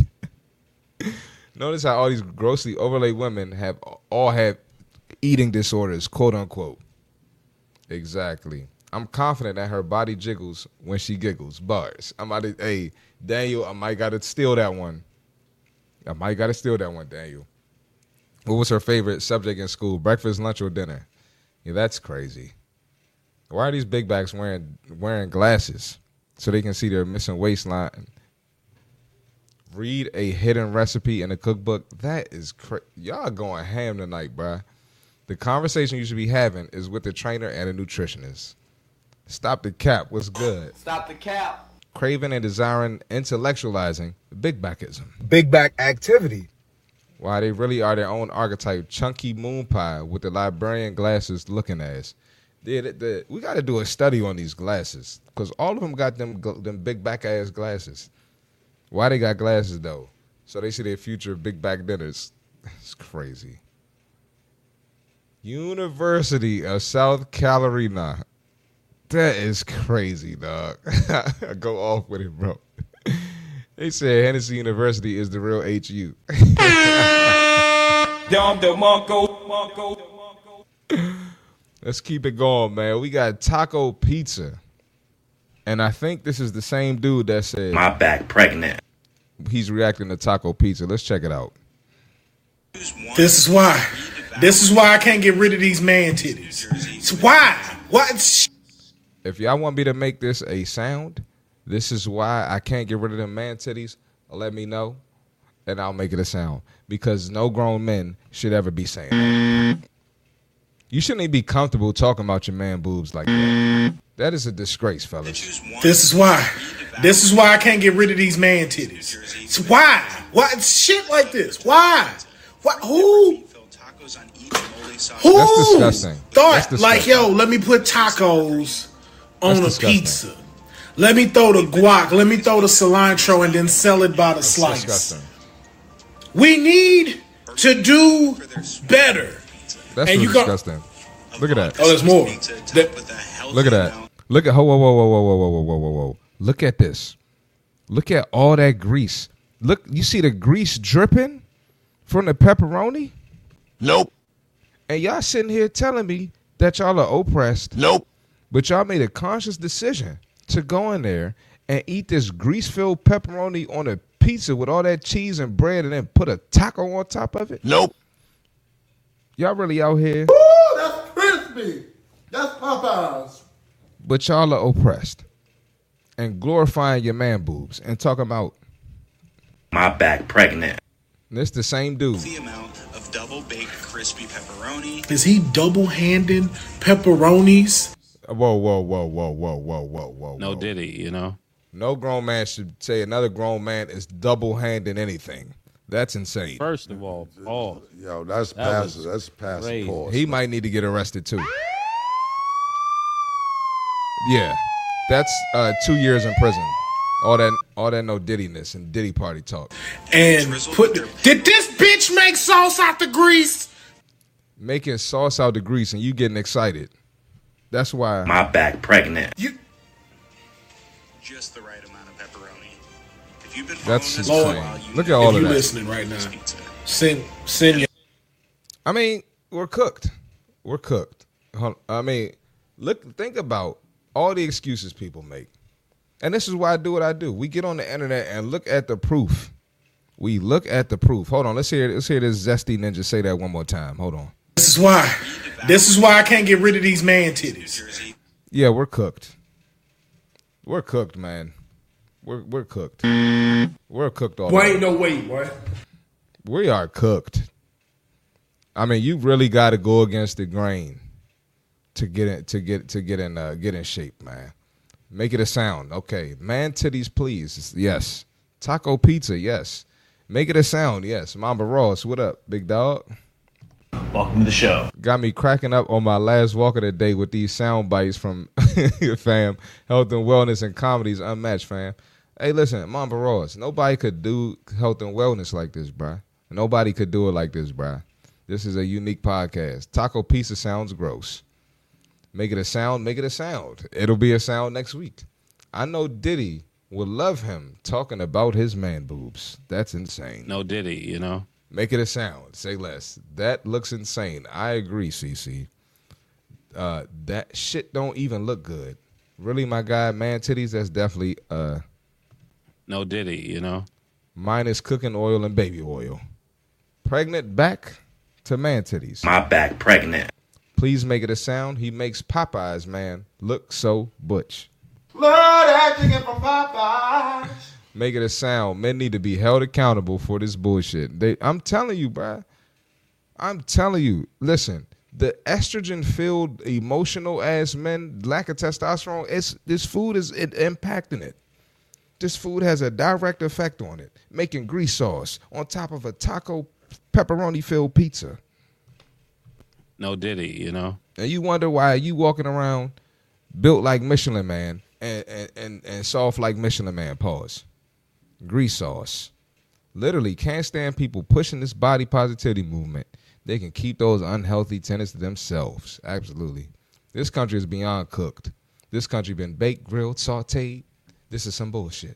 Notice how all these grossly overweight women have all have eating disorders, quote unquote. Exactly. I'm confident that her body jiggles when she giggles. Bars. I'm about to, hey, Daniel, I might gotta steal that one. I might gotta steal that one, Daniel. What was her favorite subject in school? Breakfast, lunch, or dinner? Yeah, that's crazy. Why are these big backs wearing wearing glasses so they can see their missing waistline? Read a hidden recipe in a cookbook. That is crazy. Y'all going ham tonight, bruh. The conversation you should be having is with the trainer and a nutritionist. Stop the cap. What's good? Stop the cap. Craving and desiring, intellectualizing, big backism. Big back activity. Why they really are their own archetype, chunky moon pie with the librarian glasses looking ass. The, the, the, we got to do a study on these glasses because all of them got them them big back ass glasses. Why they got glasses though? So they see their future big back dinners. It's crazy. University of South Carolina. That is crazy, dog. Go off with it, bro. They said Hennessy University is the real H U. Dom DeMarco, Marco. Let's keep it going, man. We got Taco Pizza. And I think this is the same dude that said My back pregnant. He's reacting to Taco Pizza. Let's check it out. This is why. This is why I can't get rid of these man titties. It's why. What? If y'all want me to make this a sound, this is why I can't get rid of them man titties, let me know, and I'll make it a sound. Because no grown men should ever be saying that. You shouldn't even be comfortable talking about your man boobs like that. That is a disgrace, fellas. This is why. This is why I can't get rid of these man titties. It's why. What? Shit like this. Why? What? Who? Who? That's disgusting. Thought That's disgusting. like, yo, let me put tacos on That's a disgusting. pizza. Let me throw the guac. Let me throw the cilantro and then sell it by the That's slice. disgusting. We need to do better. That's And so you go- disgusting. Look at that. Oh, there's more. That- Look at that. Look at whoa whoa whoa whoa whoa whoa whoa whoa whoa whoa. Look at this. Look at all that grease. Look, you see the grease dripping from the pepperoni? Nope. And y'all sitting here telling me that y'all are oppressed. Nope. But y'all made a conscious decision to go in there and eat this grease-filled pepperoni on a pizza with all that cheese and bread and then put a taco on top of it? Nope. Y'all really out here, Ooh, that's crispy. That's Popeyes. but y'all are oppressed and glorifying your man boobs and talking about My back pregnant. this the same dude. The amount of double baked crispy pepperoni. Is he double handing pepperonis? Whoa, whoa, whoa, whoa, whoa, whoa, whoa, whoa. No whoa. Diddy, you know. No grown man should say another grown man is double-handing anything. That's insane. First of all, Paul. Yo, that's That passive. was That's passive. crazy. Pause. He might need to get arrested too. Yeah, that's uh, two years in prison. All that, all that no Diddy-ness and Diddy party talk. And put. The, did this bitch make sauce out the grease? Making sauce out the grease and you getting excited. That's why. My back pregnant. You. Just the right amount of pepperoni. If you've been That's following this insane. for a while, you Look at know all if of you that. listening right now, send send your. I mean, we're cooked. We're cooked. Hold- I mean, look. Think about all the excuses people make, and this is why I do what I do. We get on the internet and look at the proof. We look at the proof. Hold on. Let's hear. Let's hear this zesty ninja say that one more time. Hold on. This is why. This is why I can't get rid of these man titties. Yeah, we're cooked. We're cooked, man. We're we're cooked. We're cooked all. Boy, day. ain't no way, boy. We are cooked. I mean, you really got to go against the grain to get in, to get to get in uh, get in shape, man. Make it a sound, okay? Man, titties, please, yes. Taco pizza, yes. Make it a sound, yes. Mamba Ross, what up, big dog? Welcome to the show. Got me cracking up on my last walk of the day with these sound bites from fam, health and wellness and comedies unmatched, fam. Hey, listen, Mamba Ross, nobody could do health and wellness like this, bruh. Nobody could do it like this, bruh. This is a unique podcast. Taco pizza sounds gross. Make it a sound, make it a sound. It'll be a sound next week. I know Diddy would love him talking about his man boobs. That's insane. No Diddy, you know. Make it a sound. Say less. That looks insane. I agree, C C. Uh, that shit don't even look good. Really, my guy, man titties, that's definitely uh, No Diddy, you know. minus cooking oil and baby oil. Pregnant back to man titties. My back pregnant. Please make it a sound. He makes Popeyes, man, look so butch. Lord, that chicken from Popeyes. Make it a sound. Men need to be held accountable for this bullshit. They, I'm telling you, bruh. I'm telling you. Listen, the estrogen-filled, emotional-ass men, lack of testosterone, it's, this food is it impacting it. This food has a direct effect on it, making grease sauce on top of a taco pepperoni-filled pizza. No Diddy, you know? And you wonder why you walking around built like Michelin Man and, and, and, and soft like Michelin Man, pause. Grease sauce. Literally can't stand people pushing this body positivity movement. They can keep those unhealthy tenets to themselves. Absolutely. This country is beyond cooked. This country been baked, grilled, sauteed. This is some bullshit.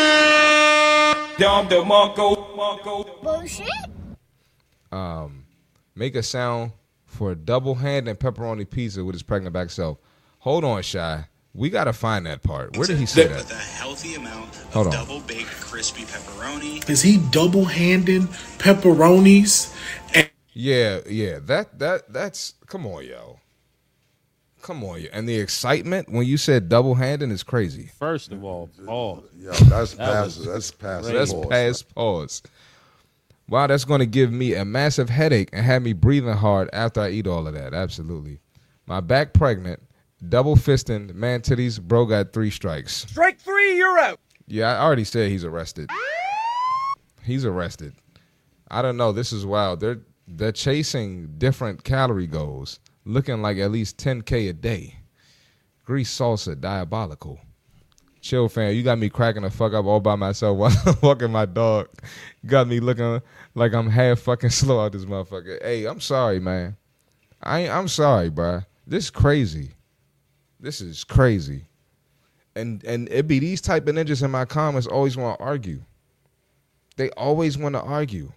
Bullshit? Um, make a sound for a double hand and pepperoni pizza with his pregnant back self. Hold on, Shy. We got to find that part. Where did he say that? With a healthy amount of Hold on. double-baked crispy pepperoni. Is he double-handing pepperonis? And- Yeah, yeah. That that that's come on, yo. Come on, yo. And the excitement when you said double handing is crazy. First of all, pause. Yo, that's That past. was That's past. crazy. That's pause. past pause. Wow, that's going to give me a massive headache and have me breathing hard after I eat all of that. Absolutely. My back pregnant, double fisting, man titties, bro got three strikes. Strike three, you're out. Yeah, I already said he's arrested. He's arrested. I don't know. This is wild. They're they're chasing different calorie goals, looking like at least ten K a day. Grease salsa, diabolical. Chill, fam. You got me cracking the fuck up all by myself while I'm walking my dog. Got me looking like I'm half fucking slow out this motherfucker. Hey, I'm sorry, man. I ain't, I'm sorry, bro. This is crazy. This is crazy. And and it be these type of ninjas in my comments always want to argue. They always want to argue.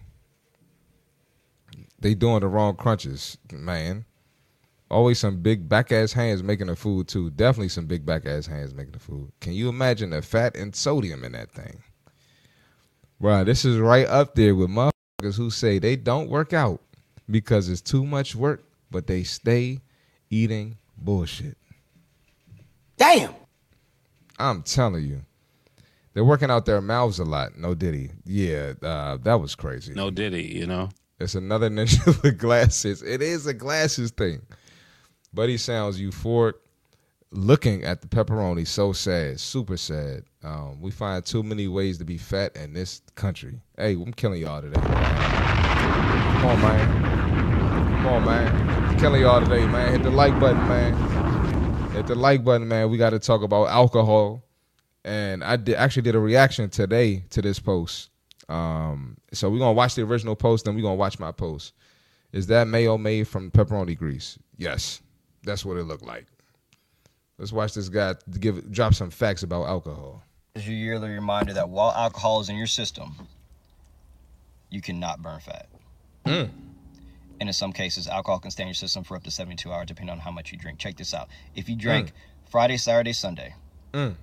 They doing the wrong crunches, man. Always some big back-ass hands making the food, too. Definitely some big back-ass hands making the food. Can you imagine the fat and sodium in that thing? Bro, this is right up there with motherfuckers who say they don't work out because it's too much work, but they stay eating bullshit. Damn. I'm telling you. They're working out their mouths a lot. No Diddy. Yeah, uh, that was crazy. No Diddy, you know? It's another ninja with glasses. It is a glasses thing. But he sounds euphoric. Looking at the pepperoni, so sad, super sad. Um, we find too many ways to be fat in this country. Hey, I'm killing y'all today. Come on, man. Come on, man. I'm killing y'all today, man. Hit the like button, man. Hit the like button, man. We got to talk about alcohol. And I did, actually did a reaction today to this post. Um, so we're going to watch the original post, then we're going to watch my post. Is that mayo made from pepperoni grease? Yes. That's what it looked like. Let's watch this guy give drop some facts about alcohol. Is your yearly reminder that while alcohol is in your system, you cannot burn fat. Mm. And in some cases, alcohol can stay in your system for up to seventy-two hours, depending on how much you drink. Check this out. If you drink mm. Friday, Saturday, Sunday, mm.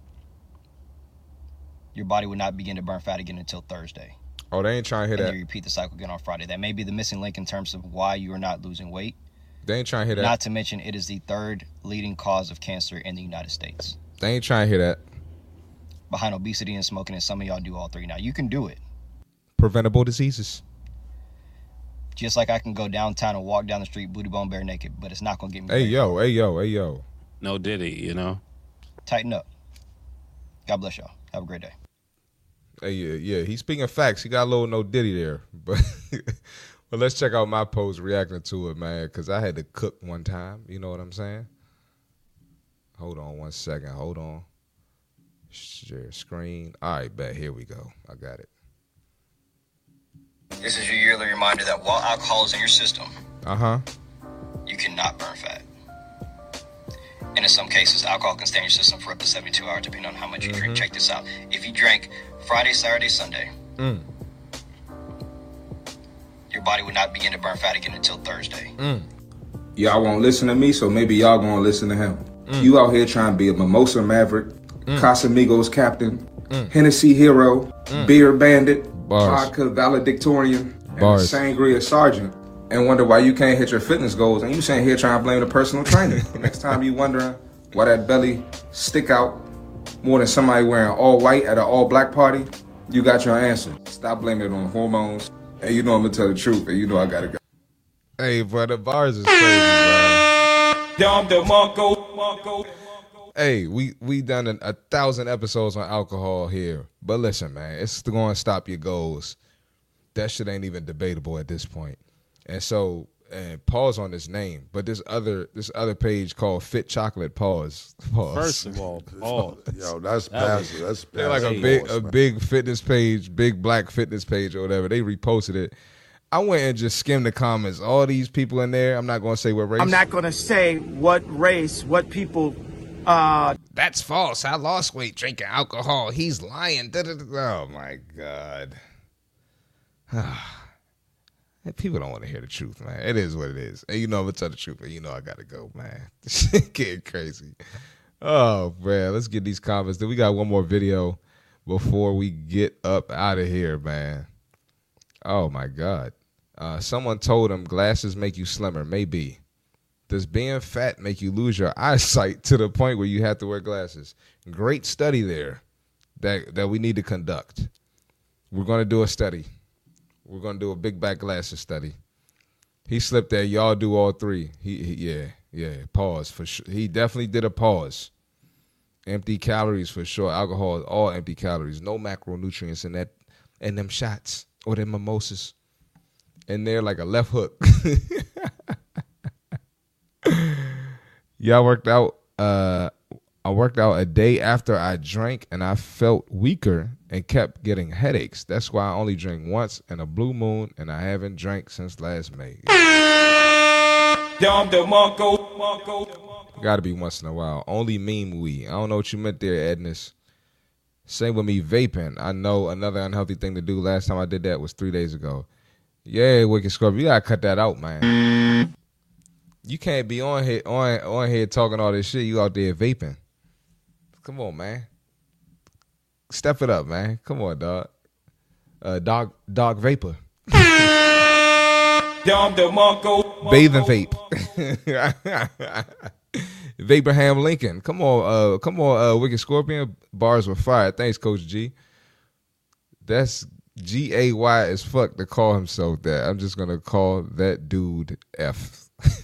your body would not begin to burn fat again until Thursday. Oh, they ain't trying to hear and that. And you repeat the cycle again on Friday. That may be the missing link in terms of why you are not losing weight. They ain't trying to hear that. Not to mention, it is the third leading cause of cancer in the United States. They ain't trying to hear that. Behind obesity and smoking, and some of y'all do all three. Now, you can do it. Preventable diseases. Just like I can go downtown and walk down the street booty bone bare naked, but it's not going to get me. Hey, yo, hey, yo, hey, yo. No Diddy, you know? Tighten up. God bless y'all. Have a great day. Hey, yeah, yeah. He's speaking facts. He got a little no Diddy there. But... But let's check out my post reacting to it, man, because I had to cook one time. You know what I'm saying? Hold on one second. Hold on. Share screen. All right, bet. Here we go. I got it. This is your yearly reminder that while alcohol is in your system, uh-huh, you cannot burn fat. And in some cases, alcohol can stay in your system for up to seventy-two hours, depending on how much you mm-hmm. drink. Check this out. If you drink Friday, Saturday, Sunday, mm. your body would not begin to burn fat again until Thursday. Mm. Y'all won't listen to me, so maybe y'all gonna listen to him. Mm. You out here trying to be a Mimosa Maverick, mm. Casamigos captain, mm. Hennessy hero, mm. beer bandit, Bars. vodka valedictorian, Bars. and sangria sergeant, and wonder why you can't hit your fitness goals, and you sitting here trying to blame the personal trainer. Next time you wondering why that belly stick out more than somebody wearing all white at an all black party, you got your answer. Stop blaming it on hormones. And you know I'm gonna tell the truth, and you know I gotta go. Hey, bro, the bars is crazy, bro. Hey, we we done a, a thousand episodes on alcohol here, but listen, man, it's going to stop your goals. That shit ain't even debatable at this point. And so, and pause on this name, but this other this other page called Fit Chocolate. Pause. Pause. First of all, pause. Yo, that's That passive. was- That's They're like a passive big pause, a man. big fitness page, big black fitness page or whatever. They reposted it. I went and just skimmed the comments. All these people in there. I'm not going to say what race. I'm not going to say what race, what people. Uh, That's false. I lost weight drinking alcohol. He's lying. Da-da-da. Oh my God. People don't want to hear the truth, man. It is what it is. And you know I'm gonna tell the truth, but you know I gotta go, man. This shit getting crazy. Oh man, let's get these comments. Then we got one more video before we get up out of here, man. Oh my God. Uh, someone told him glasses make you slimmer. Maybe. Does being fat make you lose your eyesight to the point where you have to wear glasses? Great study there that, that we need to conduct. We're going to do a study. We're going to do a big back glasses study. He slipped there. Y'all do all three. He, he yeah, yeah, pause for sure. He definitely did a pause. Empty calories for sure. Alcohol is all empty calories. No macronutrients in that, in them shots or them mimosas. In there like a left hook. Yeah, I worked out. Uh, I worked out a day after I drank, and I felt weaker and kept getting headaches. That's why I only drink once in a blue moon, and I haven't drank since last May. Got to be once in a while. Only meme we. I don't know what you meant there, Edness. Same with me vaping. I know another unhealthy thing to do. Last time I did that was three days ago. Yeah, Wicked Scorpio, you gotta cut that out, man. You can't be on here on on here talking all this shit. You out there vaping. Come on, man. Step it up, man. Come on, dog. Uh, dog, dog vapor. Bathing vape. Abraham Lincoln. Come on, uh, come on, uh, Wicked Scorpion. Bars were fire. Thanks, Coach G. That's G A Y as fuck to call himself that. I'm just gonna call that dude F.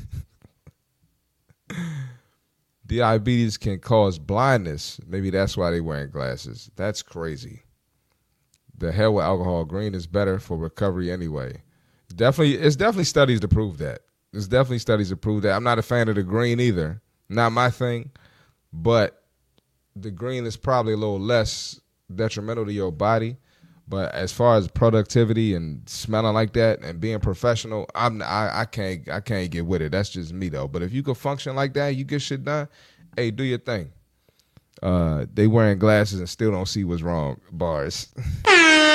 Diabetes can cause blindness. Maybe that's why they wearing glasses. That's crazy. The hell with alcohol. Green is better for recovery anyway. Definitely, it's definitely studies to prove that. There's definitely studies to prove that. I'm not a fan of the green either. Not my thing. But the green is probably a little less detrimental to your body. But as far as productivity and smelling like that and being professional, I'm I, I can't I can't get with it. That's just me though. But if you can function like that, you get shit done. Hey, do your thing. Uh, they wearing glasses and still don't see what's wrong. Bars. Take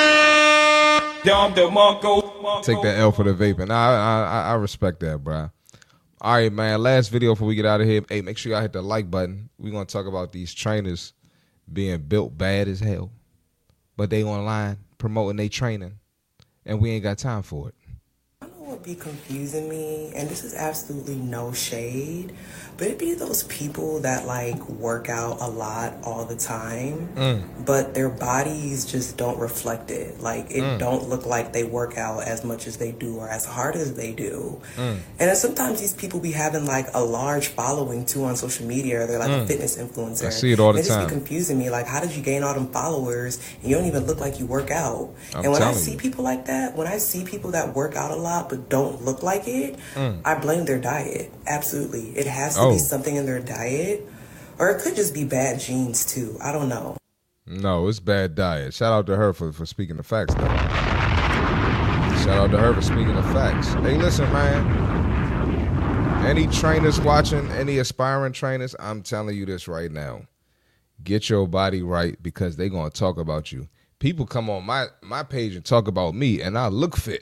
that L for the vaping. I I I respect that, bro. All right, man. Last video before we get out of here. Hey, make sure y'all hit the like button. We're gonna talk about these trainers being built bad as hell, but they online promoting their training, and we ain't got time for it. I know what would be confusing me, and this is absolutely no shade, but it'd be those people that like work out a lot all the time, mm. but their bodies just don't reflect it. Like it mm. don't look like they work out as much as they do or as hard as they do. Mm. And then sometimes these people be having like a large following too on social media, or they're like mm. a fitness influencer. I see it all the and it time. It just be confusing me. Like, how did you gain all them followers and you don't even look like you work out? I'm and when I telling see you. people like that, when I see people that work out a lot but don't look like it, mm. I blame their diet. Absolutely. It has to Oh. be something in their diet, or it could just be bad genes too. I don't know. No, it's bad diet. Shout out to her for, for speaking the facts, though. Shout out to her for speaking the facts. Hey, listen, man. Any trainers watching, any aspiring trainers, I'm telling you this right now. Get your body right, because they're going to talk about you. People come on my, my page and talk about me, and I look fit.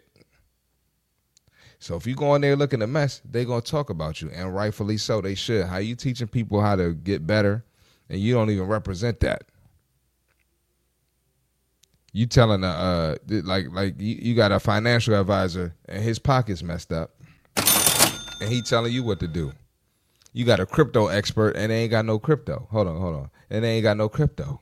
So if you go in there looking a mess, they're going to talk about you, and rightfully so. They should. How you teaching people how to get better, and you don't even represent that? You telling, uh, uh like, like you, you got a financial advisor, and his pocket's messed up, and he telling you what to do. You got a crypto expert, and they ain't got no crypto. Hold on, hold on. And they ain't got no crypto.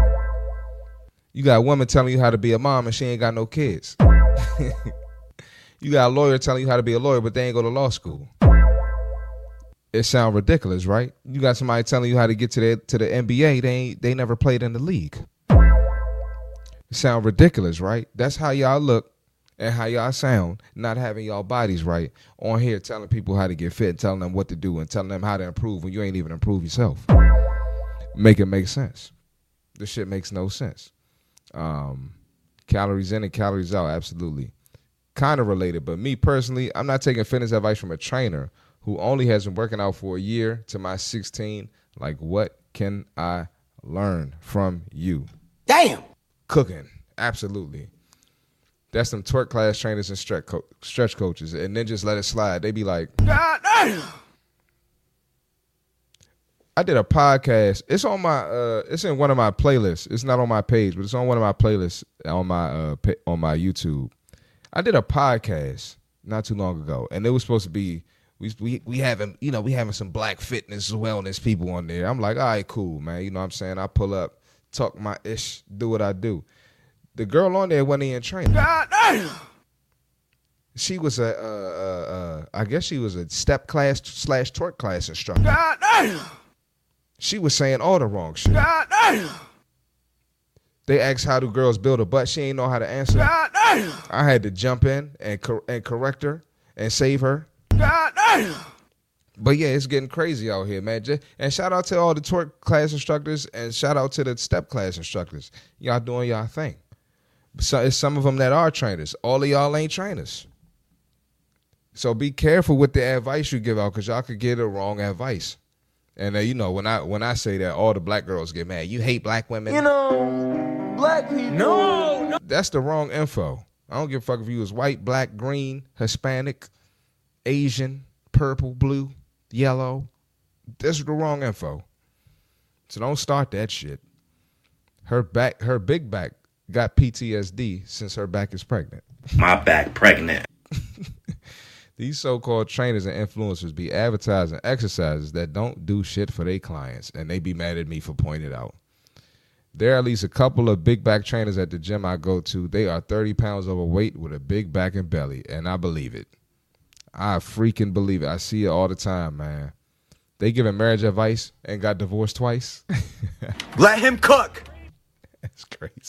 You got a woman telling you how to be a mom, and she ain't got no kids. You got a lawyer telling you how to be a lawyer, but they ain't go to law school. It sounds ridiculous, right? You got somebody telling you how to get to the to the N B A. They ain't, they never played in the league. It sounds ridiculous, right? That's how y'all look and how y'all sound, not having y'all bodies right on here, telling people how to get fit, telling them what to do, and telling them how to improve when you ain't even improve yourself. Make it make sense. This shit makes no sense. Um, calories in and calories out, absolutely. Kind of related, but me personally, I'm not taking fitness advice from a trainer who only has been working out for a year to my sixteen. Like, what can I learn from you? Damn. Cooking, absolutely. That's some twerk class trainers and stretch, co- stretch coaches, and then just let it slide. They be like, God damn. I did a podcast. It's on my. Uh, it's in one of my playlists. It's not on my page, but it's on one of my playlists on my uh, pa- on my YouTube. I did a podcast not too long ago, and it was supposed to be we we we having you know we having some black fitness wellness people on there. I'm like, all right, cool, man. You know what I'm saying? I pull up, talk my ish, do what I do. The girl on there wasn't even training. God damn. She was a, uh, uh, uh, I guess she was a step class slash twerk class instructor. God damn. She was saying all the wrong shit. God damn. They asked how do girls build a butt. She ain't know how to answer. God damn. I had to jump in and cor- and correct her and save her. God damn. But yeah, it's getting crazy out here, man. Just, and shout out to all the twerk class instructors and shout out to the step class instructors. Y'all doing y'all thing. So it's some of them that are trainers. All of y'all ain't trainers. So be careful with the advice you give out because y'all could get the wrong advice. And uh, you know, when I when I say that, all the black girls get mad. You hate black women. You know, black people. No, no. That's the wrong info. I don't give a fuck if you was white, black, green, Hispanic, Asian, purple, blue, yellow. That's the wrong info. So don't start that shit. Her back, her big back got P T S D since her back is pregnant. My back pregnant. These so-called trainers and influencers be advertising exercises that don't do shit for their clients, and they be mad at me for pointing it out. There are at least a couple of big back trainers at the gym I go to. They are thirty pounds overweight with a big back and belly, and I believe it. I freaking believe it. I see it all the time, man. They giving marriage advice and got divorced twice. Let him cook. That's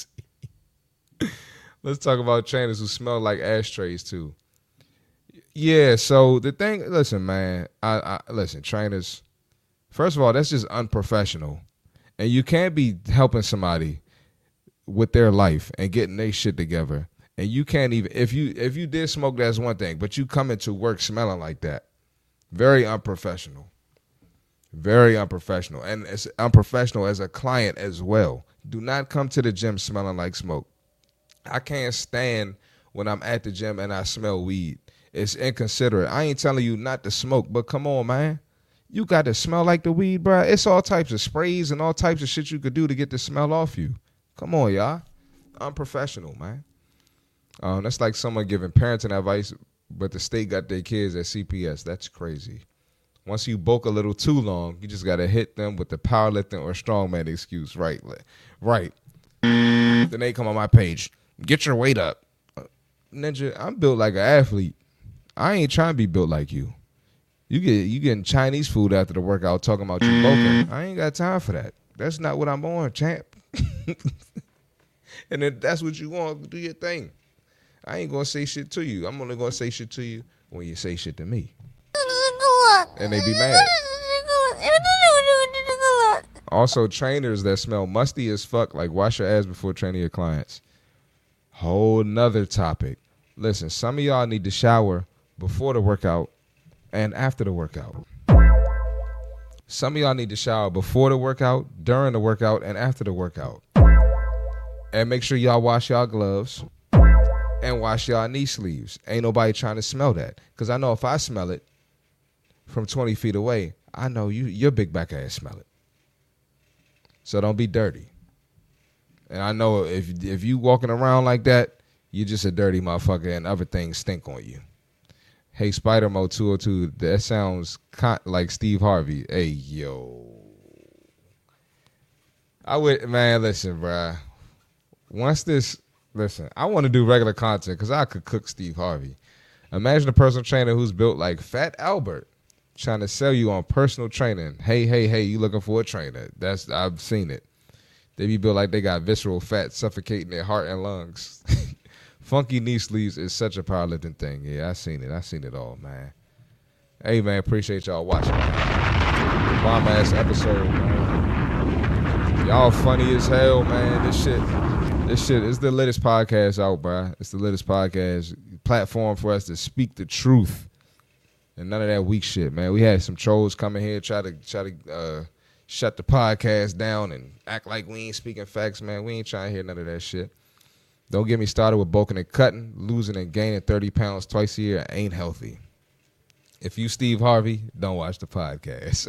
crazy. Let's talk about trainers who smell like ashtrays, too. Yeah, so the thing, listen, man, I, I listen, trainers, first of all, that's just unprofessional. And you can't be helping somebody with their life and getting their shit together. And you can't even, if you if you did smoke, that's one thing, but you come into work smelling like that. Very unprofessional. Very unprofessional. And it's unprofessional as a client as well. Do not come to the gym smelling like smoke. I can't stand when I'm at the gym and I smell weed. It's inconsiderate. I ain't telling you not to smoke, but come on, man. You got to smell like the weed, bro. It's all types of sprays and all types of shit you could do to get the smell off you. Come on, y'all. Unprofessional, man. Um, that's like someone giving parenting advice, but the state got their kids at C P S. That's crazy. Once you bulk a little too long, you just got to hit them with the powerlifting or strongman excuse. Right. Right. Then they come on my page. Get your weight up. Uh, Ninja, I'm built like an athlete. I ain't trying to be built like you. You get you getting Chinese food after the workout talking about you bulking. I ain't got time for that. That's not what I'm on, champ. And if that's what you want, do your thing. I ain't gonna say shit to you. I'm only gonna say shit to you when you say shit to me. And they be mad. Also, trainers that smell musty as fuck, like wash your ass before training your clients. Whole nother topic. Listen, some of y'all need to shower before the workout and after the workout. Some of y'all need to shower before the workout, during the workout, and after the workout. And make sure y'all wash y'all gloves and wash y'all knee sleeves. Ain't nobody trying to smell that. Because I know if I smell it from twenty feet away, I know you your big back ass smell it. So don't be dirty. And I know if if you walking around like that, you're just a dirty motherfucker and other things stink on you. Hey, Spider-Mo two oh two, that sounds con- like Steve Harvey. Hey, yo. I would, man, listen, bruh. Once this, listen, I want to do regular content because I could cook Steve Harvey. Imagine a personal trainer who's built like Fat Albert trying to sell you on personal training. Hey, hey, hey, you looking for a trainer? That's I've seen it. They be built like they got visceral fat suffocating their heart and lungs. Funky knee sleeves is such a powerlifting thing. Yeah, I seen it. I seen it all, man. Hey, man, appreciate y'all watching. Bomb ass episode, man. Y'all funny as hell, man. This shit, this shit is the latest podcast out, bro. It's the latest podcast platform for us to speak the truth and none of that weak shit, man. We had some trolls coming here try to try to uh, shut the podcast down and act like we ain't speaking facts, man. We ain't trying to hear none of that shit. Don't get me started with bulking and cutting. Losing and gaining thirty pounds twice a year ain't healthy. If you Steve Harvey, don't watch the podcast.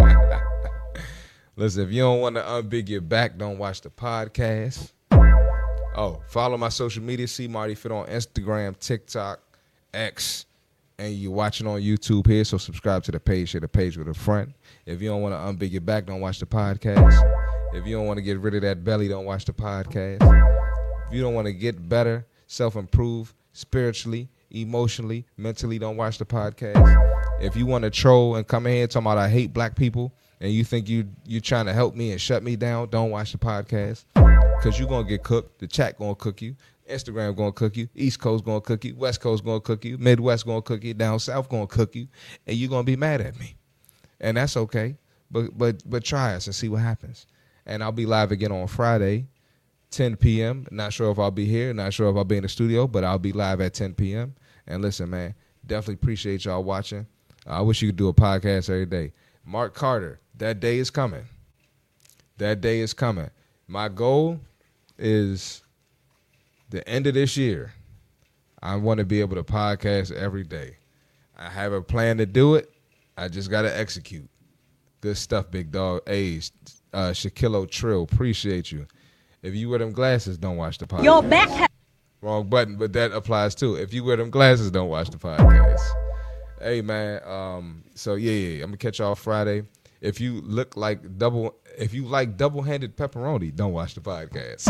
Listen, if you don't want to unbig your back, don't watch the podcast. Oh, follow my social media. See Marty Fit on Instagram, TikTok, X, and you're watching on YouTube here, so subscribe to the page. Share the page with a friend. If you don't want to unbig your back, don't watch the podcast. If you don't want to get rid of that belly, don't watch the podcast. If you don't want to get better, self-improve spiritually, emotionally, mentally, don't watch the podcast. If you want to troll and come in here talking about I hate black people and you think you, you're trying to help me and shut me down, don't watch the podcast because you're going to get cooked. The chat going to cook you. Instagram going to cook you. East Coast going to cook you. West Coast going to cook you. Midwest going to cook you. Down South going to cook you. And you're going to be mad at me. And that's okay. But, but, but try us and see what happens. And I'll be live again on Friday, ten p.m. Not sure if I'll be here. Not sure if I'll be in the studio, but I'll be live at ten p.m. And listen, man, definitely appreciate y'all watching. I wish you could do a podcast every day. Mark Carter, that day is coming. That day is coming. My goal is the end of this year. I want to be able to podcast every day. I have a plan to do it. I just got to execute. Good stuff, big dog. Hey, uh, Shaquille Trill, appreciate you. If you wear them glasses, don't watch the podcast. Your back ha- Wrong button, but that applies too. If you wear them glasses, don't watch the podcast. Hey, man. Um, so, yeah, yeah, I'm going to catch y'all Friday. If you look like double, if you like double-handed pepperoni, don't watch the podcast.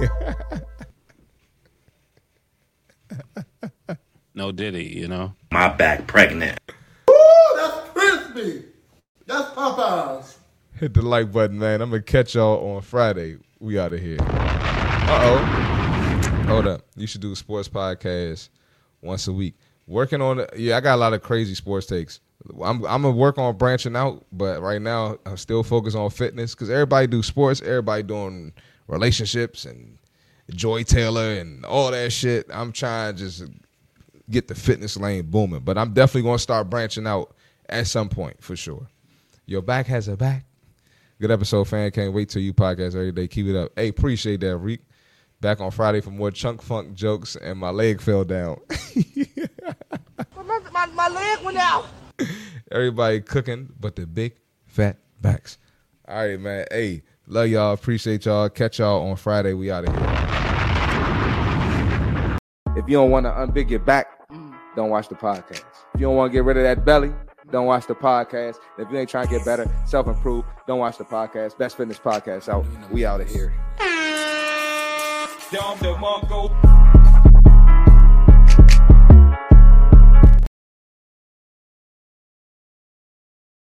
No Diddy, you know? My back pregnant. Ooh, that's crispy. That's Popeyes. Hit the like button, man. I'm going to catch y'all on Friday. We out of here. Uh-oh. Hold up. You should do a sports podcast once a week. Working on it. Yeah, I got a lot of crazy sports takes. I'm I'm going to work on branching out, but right now I'm still focused on fitness because everybody do sports. Everybody doing relationships and Joy Taylor and all that shit. I'm trying to just get the fitness lane booming, but I'm definitely going to start branching out at some point for sure. Your back has a back. Good episode, fan. Can't wait till you podcast every day. Keep it up. Hey, appreciate that, Reek. Back on Friday for more Chunk Funk jokes, and my leg fell down. my, my, my leg went out. Everybody cooking, but the big fat backs. All right, man. Hey, love y'all. Appreciate y'all. Catch y'all on Friday. We out of here. If you don't want to unbig your back, don't watch the podcast. If you don't want to get rid of that belly, don't watch the podcast. If you ain't trying to get better, self-improve, don't watch the podcast. Best Fitness Podcast out. We out of here. Dom the Mongo.